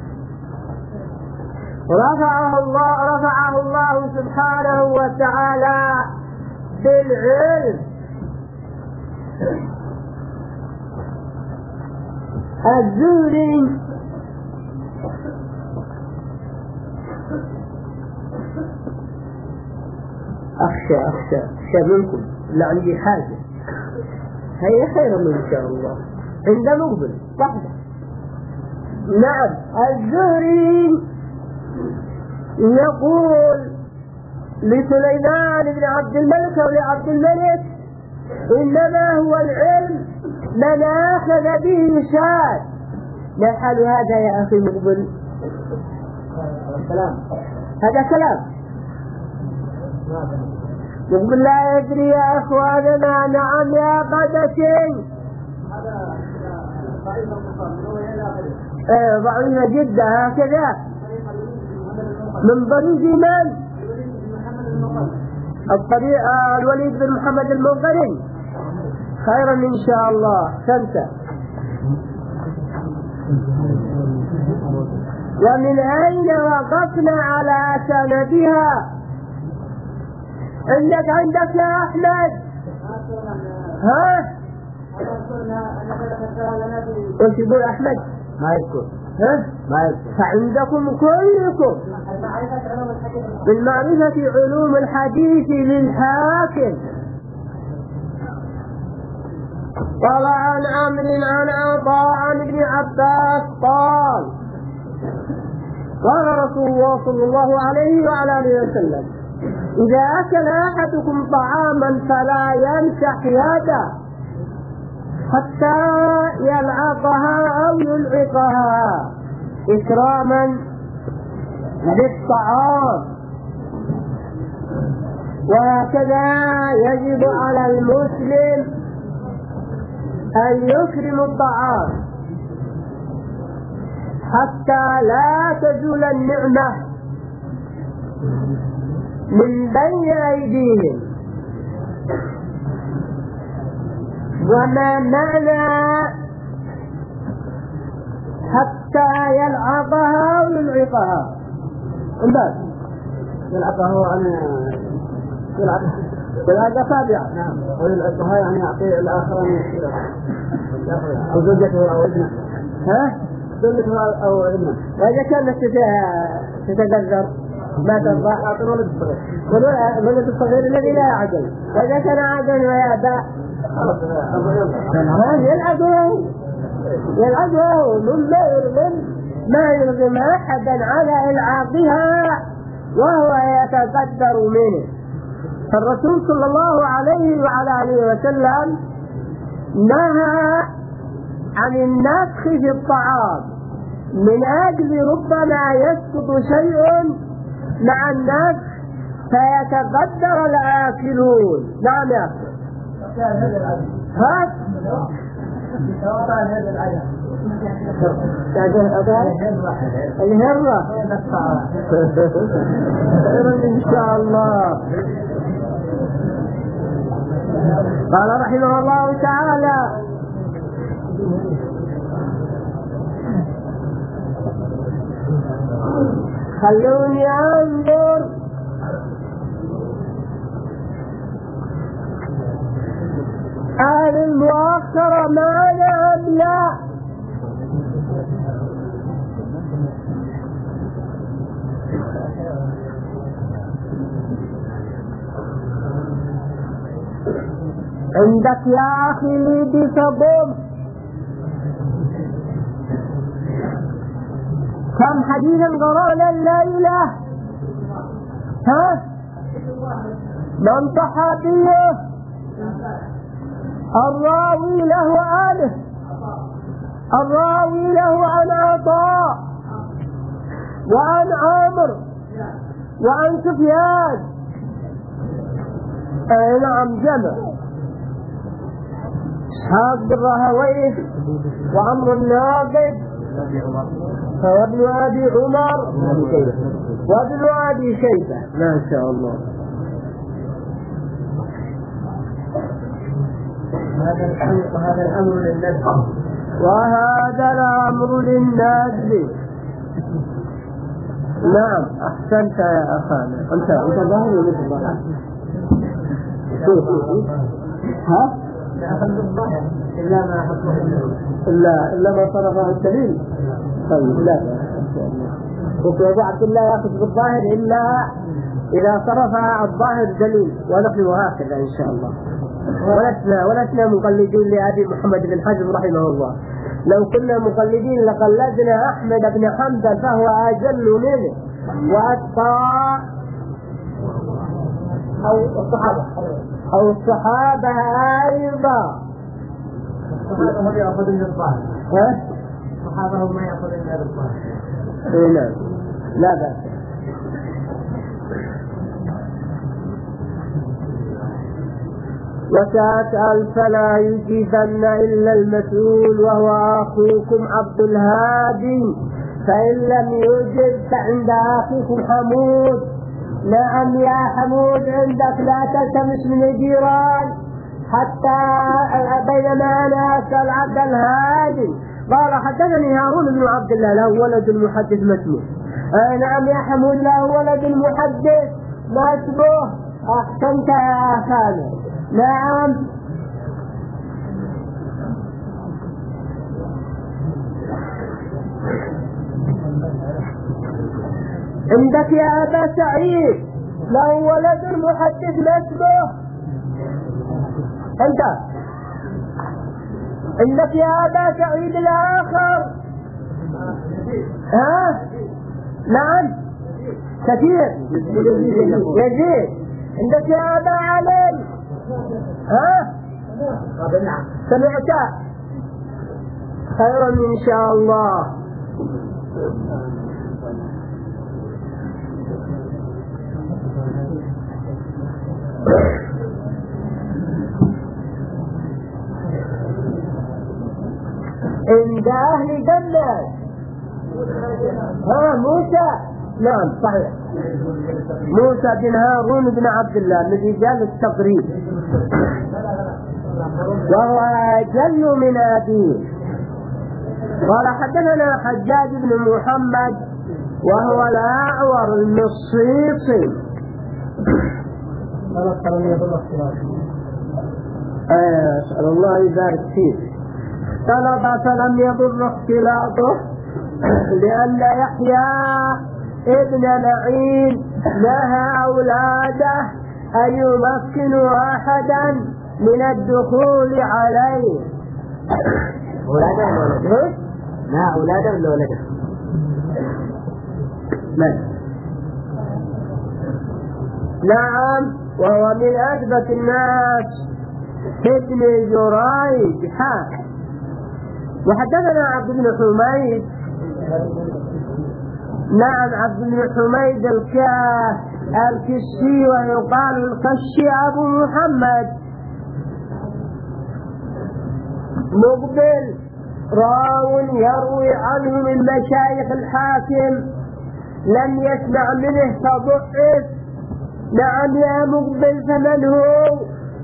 رفعه الله سبحانه وتعالى بالعلم. الزهري أخشى منكم، لا عندي حاجة، هي خير من إن شاء الله عند مقبل وحده. نعم، الزهري يقول لسليمان بن عبد الملك أو لعبد الملك: إنما هو العلم من أخذ به شاد. ما حال هذا يا أخي مقبل؟ هذا كلام يقول لا يدري يا أخواننا. نعم يا قدسي، ضعيفة جدا هكذا. من طريق من؟ الطريق الوليد بن محمد المنقري. خيرا إن شاء الله. خمسة. ومن أين وقفنا على سندها؟ عندك يا أحمد؟ ايش يقول أحمد؟ ما يذكر. فعندكم كلكم من معرفة علوم الحديث للحاكم. قال عن عمرو عن عطاء عن ابن عباس قال: قال رسول الله صلى الله عليه وعلى آله وسلم: إذا أكل أحدكم طعاما فلا يمسح يده حتى يلعقها أو يلعقها إكراما بالطعام. وهكذا يجب على المسلم أن يكرم الطعام حتى لا تزول النعمة من بين أيديهم. وما معنى حتى يلعقها ويلعقها؟ يلعقها عن يلعق أصابع. نعم. ويلعقها يعني يعطي الآخر أو زوجته أو ابنه. ها؟ زوجته أو ابنه. وإذا كانت تتقدر ما ترضى أعطي ولد الصغير الذي لا يعقل. وإذا كان عاقل ويأبى يلعقه مما يرغم ما يرغم أحدا على إلعاقها وهو يتقدر منه. فالرسول صلى الله عليه وعلى آله وسلم نهى عن النفخ في الطعام من أجل ربما يسقط شيء مع النفخ فيتقدر الآكلون. نعم يا أخي. ها؟ الهرة إن شاء الله. قال رحمه الله تعالى: خلوني أنظر هل المؤخرة معنا أم لا؟ عندك يا أخي لي بصبر كم حديثا قرأنا الليلة؟ ها؟ من صحابيه؟ الراوي له آله، الراوي له عن عطاء وعن عامر وعن سفيان. نعم جمع إسحاق بن راهويه وعمرو الناقد وابن أبي عمر وابن أبي شيبة. ما شاء الله. وهذا الأمر للنزل. وهذا الأمر للنزل. نعم أحسنت يا أخانا. أنت ظاهر ولا مش ظاهر؟ ها؟ إلا ما حكمه إلا ما صرفه الدليل. طيب لا وفي عبد الله يأخذ بالظاهر إلا إذا صرف الظاهر دليل، ونحن هكذا إن شاء الله. ولسنا مقلدين لأبي محمد بن حزم رحمه الله. لو كنا مقلدين لقلدنا أحمد بن حنبل فهو أجل منه وأتقى أو الصحابة أيضا. الصحابة هم يأخذون الظاهر. الصحابة هم يأخذون الظاهر. نعم لا بأس. وتسأل فلا يجيبن إلا المسؤول وهو أخوكم عبد الهادي، فإن لم يجب فعند أخيكم حمود. نعم يا حمود عندك لا تلتمس من الجيران حتى بينما أنا أسأل عبد الهادي قال حدثني هارون بن عبد الله له ولد المحدث ما اسمه. نعم يا حمود له ولد المحدث ما اسمه. أحسنت يا أخانا. نعم عندك يا أبا سعيد له ولد المحدث ما اسمه. أنت عندك يا أبا سعيد الآخر. ها؟ نعم كثير يزيد. عندك يا أبا علي. ها؟ سمعت خيرا إن شاء الله. عند أهل دمشق موسى، نعم صحيح، موسى بن هارون بن عبد الله من رجال التقريب، وهو أجل من أبيه. قال حدثنا حجاج بن محمد وهو الأعور المصيصي أسأل الله يبارك فيه. طلب فلم يضر اختلاطه لأن يحيى ابن معين نهى أولاده أن يمكنوا أحدا من الدخول عليه. أولاده ولا ولده؟ لا أولاده ولا ولده؟ نعم، وهو من أثبت الناس ابن جريج. وحدثنا عبد بن حميد، نعم عبد بن حميد الكشي، ويقال الكشي أبو محمد، مقبل راو يروي عنه من مشايخ الحاكم، لم يسمع منه فضعف. نعم يا مقبل، فمن هو؟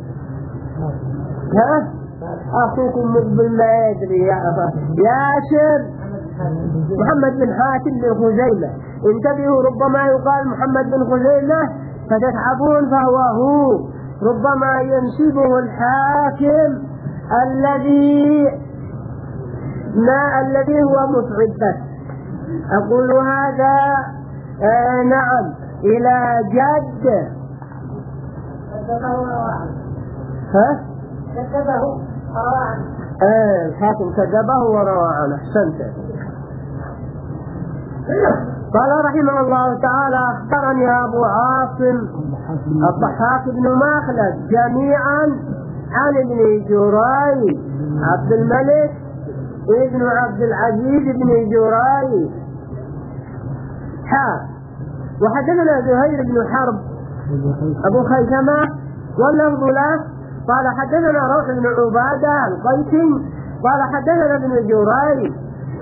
أخوكم مقبل ما يدري ياسر محمد بن حاتم بن خزيمة. انتبهوا، ربما يقال محمد بن خزيمة فتتعبون، فهو هو، ربما ينسبه الحاكم الذي هو متعب بس. أقول هذا نعم إلى جد. كذبه وروى عنه. الحاكم كذبه وروى عنه. أحسنت. قال رحمه الله تعالى أخبرني أبو عاصم الضحاك بن مخلد جميعا عن ابن جريج عبد الملك ابن عبد العزيز بن جريج. وحدثنا زهير بن حرب أبو خيثمة واللفظ له قال حدثنا روح بن عبادة القيسي قال حدثنا ابن جريج.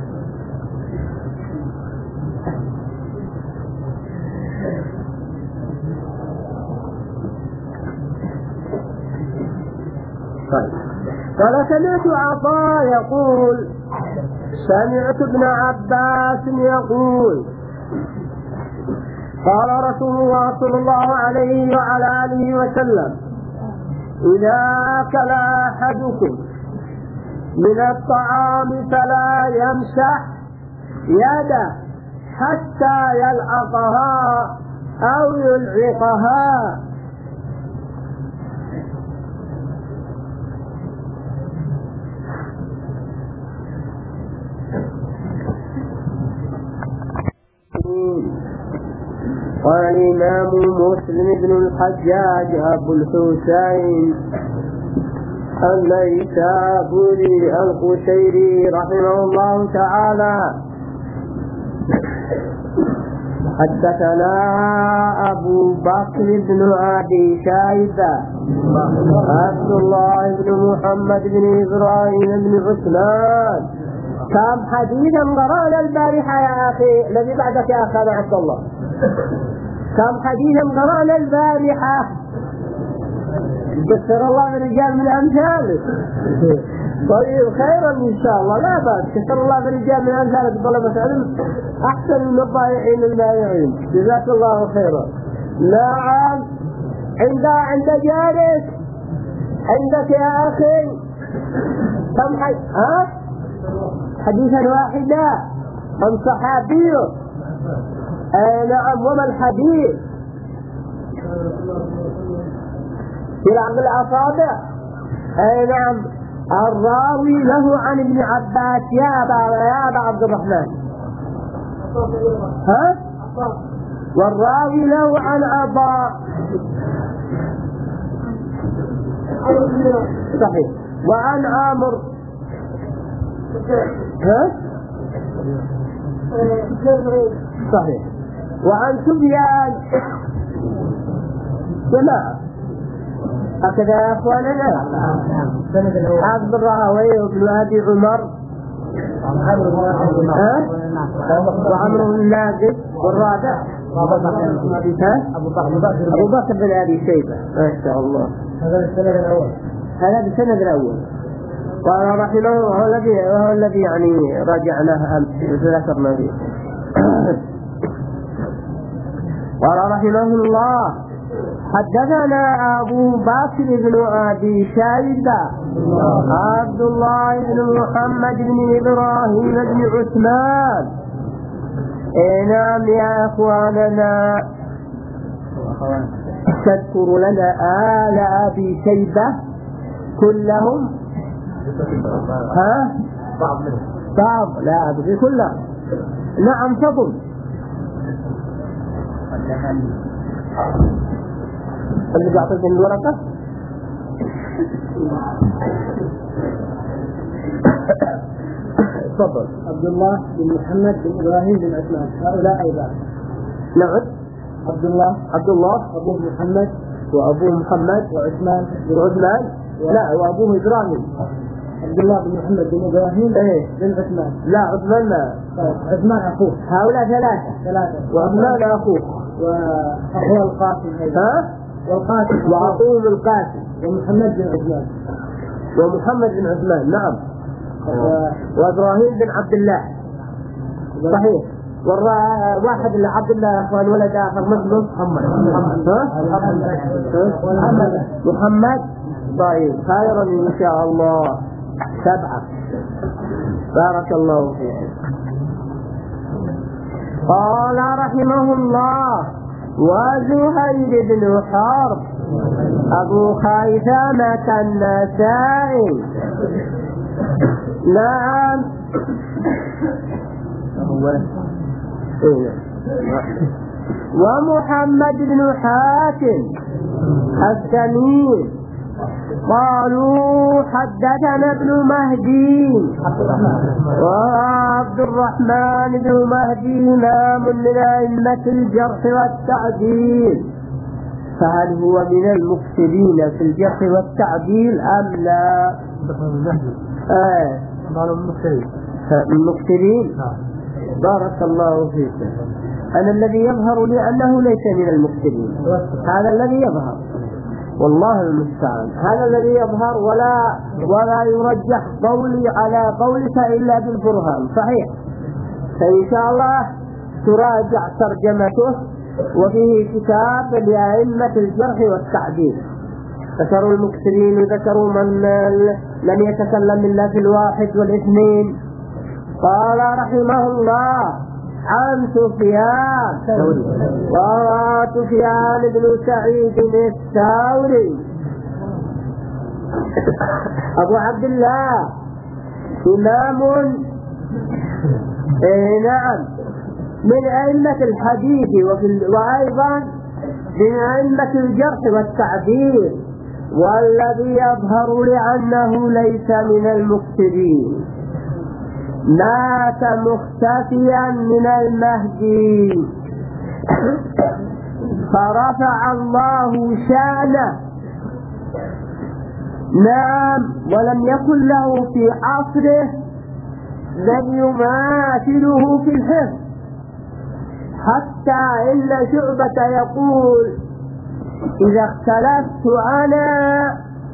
قال سمعت عطاء يقول سمعت ابن عباس يقول قال رسول الله صلى الله عليه وعلى آله وسلم إذا أكل أحدكم من الطعام فلا يمسح يده حتى يلعقها أو يلعقها. قال الإمام مسلم بن الحجاج أبو الحسين النيسابوري القشيري رحمه الله تعالى حدثنا أبو بكر بن أبي شيبة عبد الله بن محمد بن إبراهيم بن عثمان. كم حديثا قرأنا البارحة يا أخي الذي بعدك يا أخي عبد الله، كم حديثا قرأنا البارحة. كثر الله الرجال من أمثالك. طيب خيرا إن شاء الله، لا بأس، كثر الله الرجال من أمثالك طلبة علم أحسن من الضائعين المائعين، جزاك الله خيرا. نعم عند جارك عندك يا أخي كم حديثا واحدا عن صحابي. نعم، وما الحديث؟ في لعب الأصابع. نعم، الراوي له عن ابن عباس يا أبا عبد الرحمن. والراوي له عن أبا صحيح. وعن عامر صحيح. وعن سفيان جماعة هكذا يا أخواننا. حافظ الراهوي وابن أبي عمر وعمر بن الناقد والرابع أبو بكر بن أبي شيبة. ما شاء الله. هذا بالسند الأول. قال رحمه وهو الذي يعني راجعناه أمس وذكرنا فيه. قال رحمه الله حدثنا أبو بكر بن أبي شيبة عبد الله بن محمد بن إبراهيم بن عثمان. نعم يا أخواننا تذكر لنا آل أبي شيبة كلهم بعض لا أبغي كلهم. نعم فضل اللي بيعطيك الورقة تفضل. عبد الله بن محمد بن إبراهيم بن عثمان هؤلاء أيضا. نعم عبد الله أبوه محمد وأبوه محمد وعثمان لا وأبوه إبراهيم. عبد الله بن محمد بن إبراهيم بن عثمان. لا عثمان لا. عثمان أخوه. هؤلاء ثلاثة وعثمان أخوه وأخوه القاسم والقاسم وأخوه القاسم ومحمد بن عثمان. نعم. وإبراهيم بن عبد الله. صحيح. واحد اللي عبد الله يا اخوان ولد اخر مثله محمد. طيب خيرا ان شاء الله. 7. بارك الله فيك. قال رحمه الله وزهير بن حرب ابو خيثمة النسائي. نعم ومحمد بن حاتم التميمي قالوا حدثنا ابن مهدي وعبد الرحمن بن مهدي إمام من أئمة الجرح والتعديل. فهل هو من المفسدين في الجرح والتعديل أم لا؟ المفسدين. بارك الله فيك. أنا الذي يظهر لي أنه ليس من المفسدين. هذا الذي يظهر والله المستعان. هذا الذي يظهر ولا يرجح قولي على قولك إلا بالبرهان. صحيح. فإن شاء الله تراجع ترجمته وفيه كتاب لأئمة الجرح والتعديل. ذكروا المكثرين وذكروا من لم يتكلم إلا في الواحد والاثنين. قال رحمه الله عن سفيان بن سعيد الثوري أبو عبد الله إمام نعم من أئمة الحديث وأيضا من أئمة الجرح والتعديل، والذي يظهر لأنه ليس من المكثرين. مات مختفيا من المهدي فرفع الله شانه. نعم. ولم يكن له في عصره من يماثله في الحفظ، حتى إن شعبة يقول إذا اختلفت أنا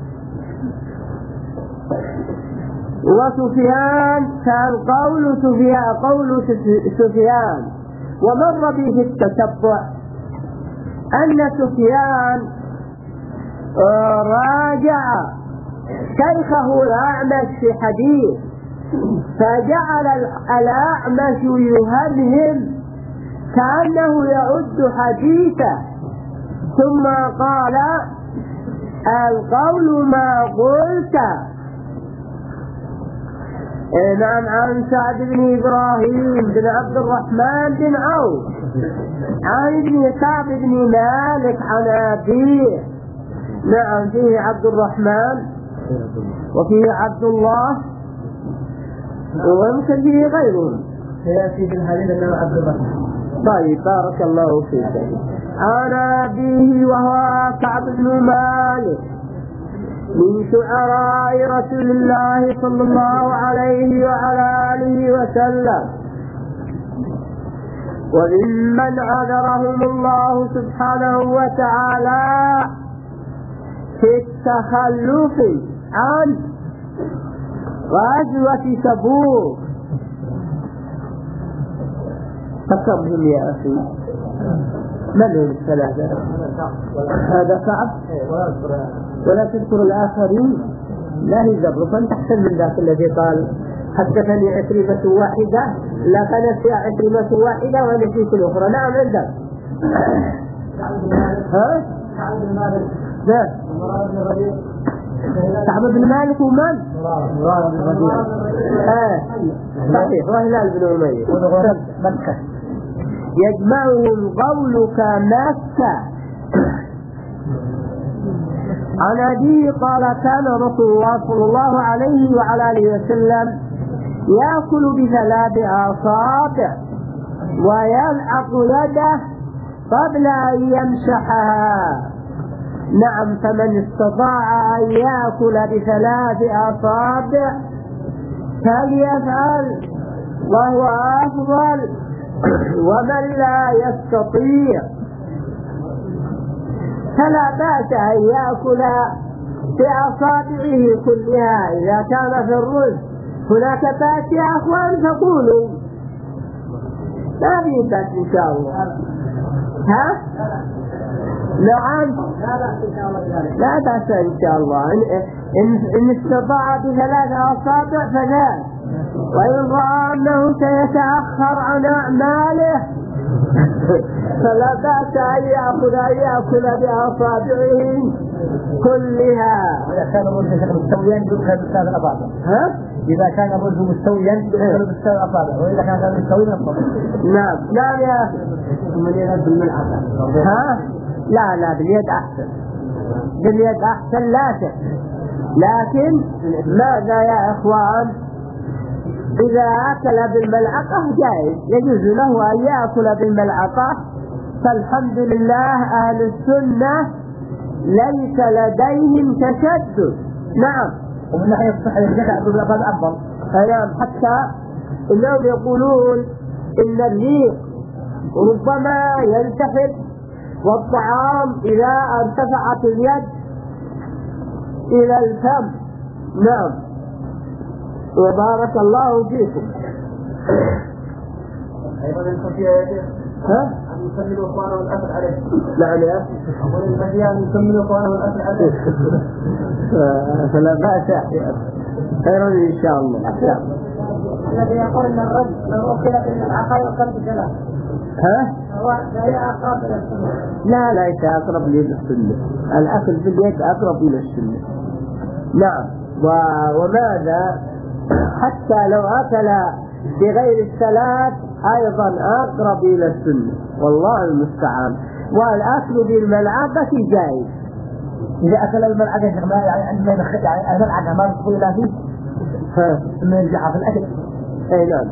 وسفيان كان قول سفيان. ومر به في التتبع أن سفيان راجع شيخه الأعمش في حديث، فجعل الأعمش يهمهم كأنه يعد حديثه، ثم قال القول ما قلت. نعم. عن سعد بن إبراهيم بن عبد الرحمن بن عوف عن ابن كعب بن مالك عن أبيه نعم فيه عبد الرحمن وفيه عبد الله ويمكن فيه غيرهم. سيأتي في الحديث أنه عبد الرحمن. طيب بارك الله فيك. عن أبيه وهو كعب بن مالك من شعراء رسول الله صلى الله عليه وعلى آله وسلم وممن عذرهم الله سبحانه وتعالى في التخلف عن غزوة تبوك. فكرهم يا أخي من هم الثلاثة؟ هذا كعب ولا تذكر الآخرين لا يزبر. فانت أحسن من ذاك الذي قال حدثني عكرمة واحدة لا فنسي عكرمة واحدة ونسيت الأخرى. نعم عندك. ها؟ كعب بن مالك ومن؟ صحيح وهلال بن أمية مكة. يجمعهم قولك مكة. عن أبيه قال كان رسول الله صلى الله عليه وعلى آله وسلم يأكل بثلاث أصابع ويلعق يده قبل أن يمسحها. نعم فمن استطاع أن يأكل بثلاث أصابع فليفعل وهو أفضل، ومن لا يستطيع فلا بأس أن يأكل بأصابعه كلها. إذا كان في الرز هناك بأس يا أخوان فقولوا لا في بأس إن شاء الله. ها؟ نعم لا بأس إن شاء الله. إن استطاع بثلاث أصابع فذلك، وإن رأى أنه سيتأخر عن أعماله فلا بأس أن يأكل بأصابعه كلها. إذا كان الرجل مستويا يدخل بالثلاث أصابع. ها؟ إذا كان الرجل مستويا يدخل بالثلاث أصابع، وإذا كان غير مستوي يدخل. نعم نعم يا أخي. من يد بالملعقة. ها؟ لا باليد أحسن. باليد أحسن لا شك. لكن ماذا يا إخوان؟ إذا أكل بالملعقة جائز، يجوز له أن يأكل بالملعقة. فالحمد لله أهل السنة ليس لديهم تشدد. نعم. ومن ناحية الصحة يرجع بالأفضل أفضل. نعم حتى إنهم يقولون إن الريق ربما يلتفت، والطعام إذا ارتفعت اليد إلى الفم. نعم وبارك الله فيكم. أيضا الخفية يا شيخ أن يكمل إخوانه الأكل عليه. نعم يا أخي. أقول الخفية أن يكمل إخوانه الأكل عليه. فلا بأس خيرا إن شاء الله. الذي يقول أن الرجل لو أكل بالملعقة يؤكل بالثلاث. ها؟ هو لا أقرب إلى السنة. لا ليس أقرب إلى السنة. الأكل باليد أقرب إلى السنة. نعم. وماذا حتى لو أكل بغير الثلاث أيضا أقرب إلى السنة، والله المستعان. والأكل بالملعقة جائز. إذا أكل الملعقة يعني عندما يعني الملعقة ما تقول لا فيه ثم يرجع في الأكل. أي نعم.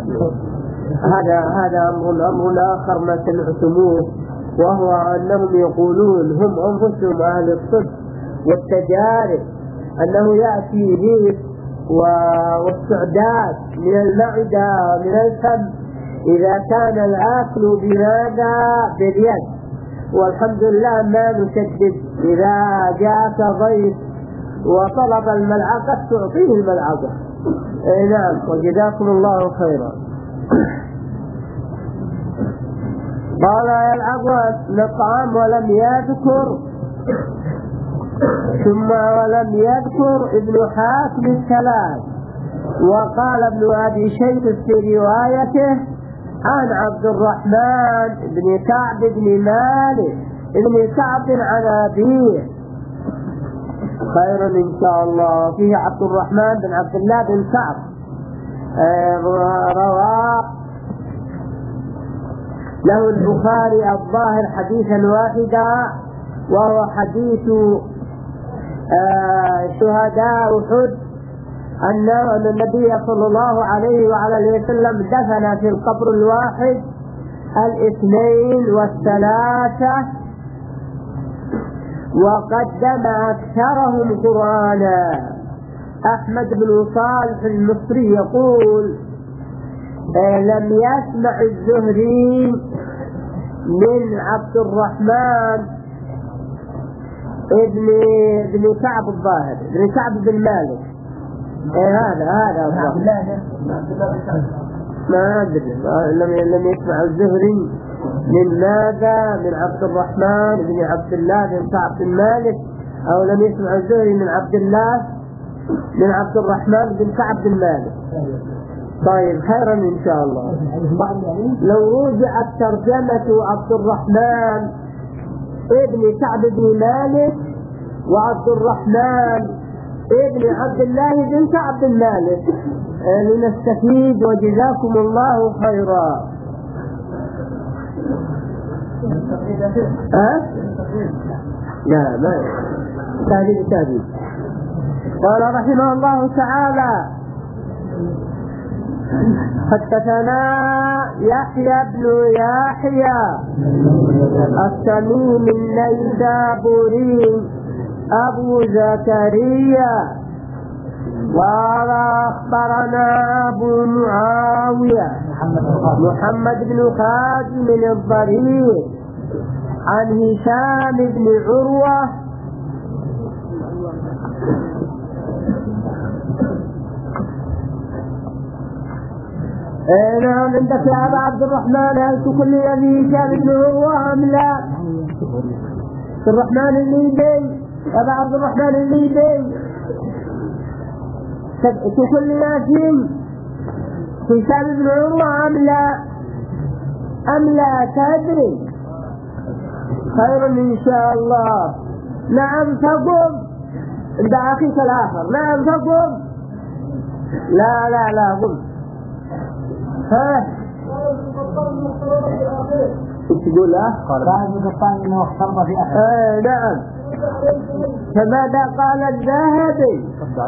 هذا أمر آخر ما سمعتموه، وهو أنهم يقولون هم أنفسهم أهل الصدق والتجارب أنه يأتي ريق والسعدات من المعدة ومن الفم إذا كان الأكل بهذا باليد. والحمد لله ما نشدد. إذا جاءك ضيف وطلب الملعقة تعطيه الملعقة. نعم وجزاكم الله خيرا. قال يلعق الطعام ولم يذكر، ثم ولم يذكر ابن حاتم الثلاث. وقال ابن أبي شيبة في روايته عن عبد الرحمن بن كعب بن مالك بن كعب عن أبيه. خير إن شاء الله. فيه عبد الرحمن بن عبد الله بن كعب رواه له البخاري الظاهر حديثا واحدا، وهو حديث شهداء أحد أن النبي صلى الله عليه وعلى اله وسلم دفن في القبر الواحد 2 و3 وقدم أكثرهم قرآنا. أحمد بن صالح المصري يقول لم يسمع الزهري من عبد الرحمن ابن كعب الظاهر ابن كعب بن مالك. هذا ما أدري لم يسمع الزهري من ماذا؟ من عبد الرحمن بن عبد الله بن كعب بن مالك، أو لم يسمع الزهري من عبد الله من عبد الرحمن بن كعب بن مالك. طيب خيرا إن شاء الله. لو رجعت ترجمة عبد الرحمن ابن كعب بن مالك وعبد الرحمن ابن عبد الله بن كعب بن مالك لنستفيد، وجزاكم الله خيرا. لا ما تهديد. قال رحمه الله تعالى: حدثنا يحيى بن يحيى التميمي النيسابوري أبو زكريا قال أخبرنا أبو معاوية محمد بن خازم الضرير عن هشام بن عروة نعم. عندك يا أبا عبد الرحمن هل تكلم هشام بن عروة أم لا؟ عبد الرحمن الليبي، أبا عبد الرحمن الليبي تكلم فيه هشام بن عروة أم لا تدري؟ خير إن شاء الله. نعم تقوم عند أخيك الآخر. نعم تقوم. لا قم. ها ايش تقول له؟ قال ابن قطان انه اختلط في اخره. نعم. فماذا قال الذهبي؟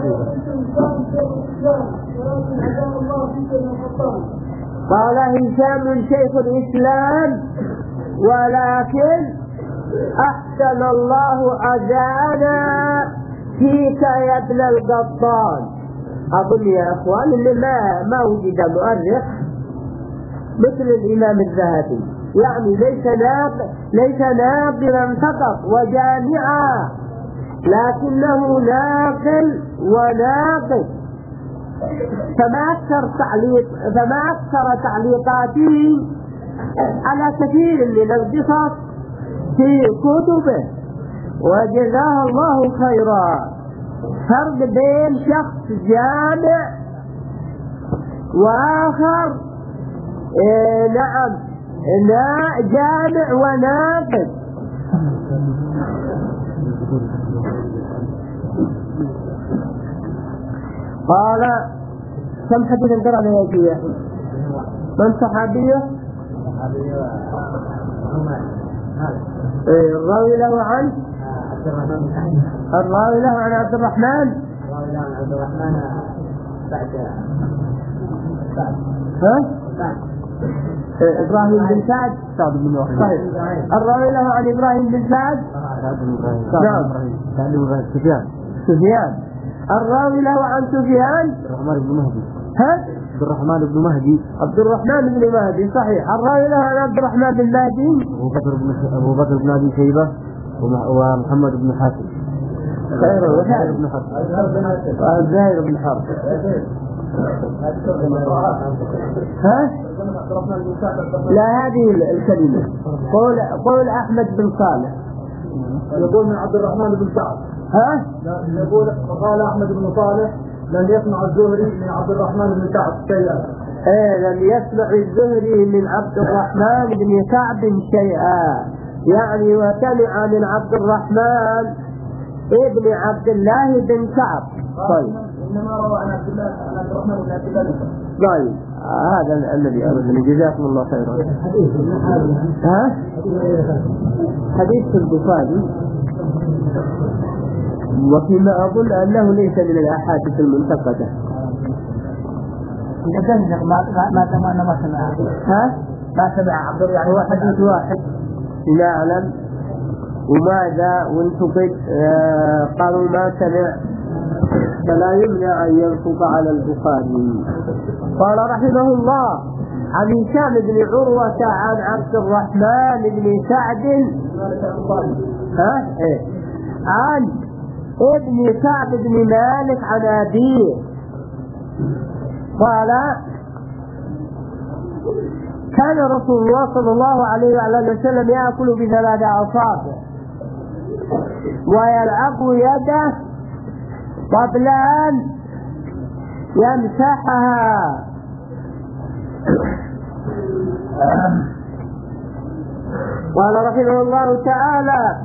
قال هشام شيخ الاسلام ولكن احسن الله عزانا فيك يا ابن القطان. اظن يا اخوان ان ما وجد مؤرخ مثل الامام الذهبي، يعني ليس ناقلا فقط وجامعا، لكنه ناقل وناقد. فما أكثر تعليقاته على كثير من القصص في كتبه، وجزاه الله خيرا. فرق بين شخص جامع وآخر نعم جامع وناقد. قال كم حديثا ترى لي يا من صحابيه؟ الراوي له عن عبد الرحمن إبراهيم بن سعد. صحيح. الراوي له عن إبراهيم بن سعد. نعم. سفيان. الراوي له عن سفيان. عبد الرحمن بن مهدي. صحيح. الراوي له عن عبد الرحمن بن مهدي. أبو بكر بن أبي شيبة ومحمد بن حاتم. زهير بن حرب. لا هذه الكلمة قول أحمد بن صالح يقول من عبد الرحمن بن سعد. يقول فقال أحمد بن صالح لم يسمع الزهري من عبد الرحمن بن سعد شيئا. لم يسمع الزهري من عبد الرحمن بن سعد شيئا، يعني وسمع من عبد الرحمن ابن عبد الله بن كعب. طيب إنما روى عن عبد الرحمن بن عبد الله. طيب هذا الذي أردنا. جزاكم الله خيرا. حديث في البخاري وفيما أظن أنه ليس من الأحاديث المنتقدة. ما سمع. ها؟ ما سمع عبد الله يعني هو حديث واحد. لا أعلم. وماذا وانتقد قالوا ما سمع فلا يمنع أن ينطق على البخاري. قال رحمه الله عن هشام بن عروة عن عبد الرحمن بن سعد عن ابن سعد بن مالك عن أبيه قال كان رسول الله صلى الله عليه وعلى وسلم يأكل ب3 أصابع ويلعق يده قبل أن يمسحها. قال رحمه الله تعالى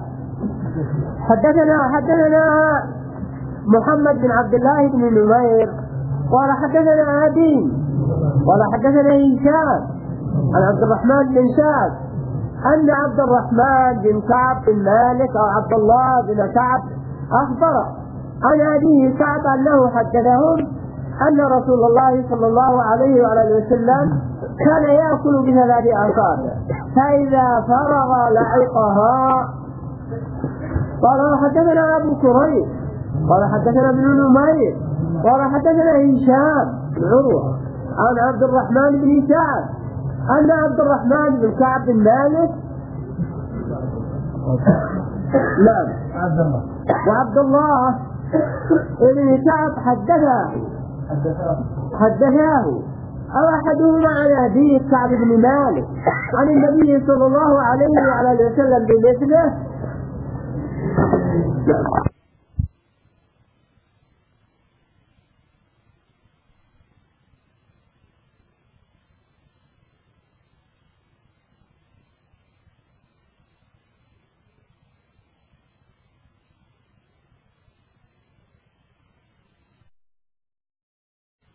حدثنا محمد بن عبد الله بن نمير قال حدثنا أبي قال حدثنا هشام عن عبد الرحمن بن سعد أن عبد الرحمن بن كعب بن مالك أو عبد الله بن كعب أخبر عن أبيه كعب أنه حدثهم أن رسول الله صلى الله عليه وعلى وسلم كان يأكل ب3 أصابع فإذا فرغ لعقها. قال حدثنا أبو كريب قال حدثنا ابن نمير قال حدثنا هشام بن عروة عن عبد الرحمن بن سعد أن عبد الرحمن بن كعب بن مالك وعبد الله بن كعب حدثاه أو أحدهما عن أبيه كعب بن مالك عن النبي صلى الله عليه وعلى وسلم بمثله.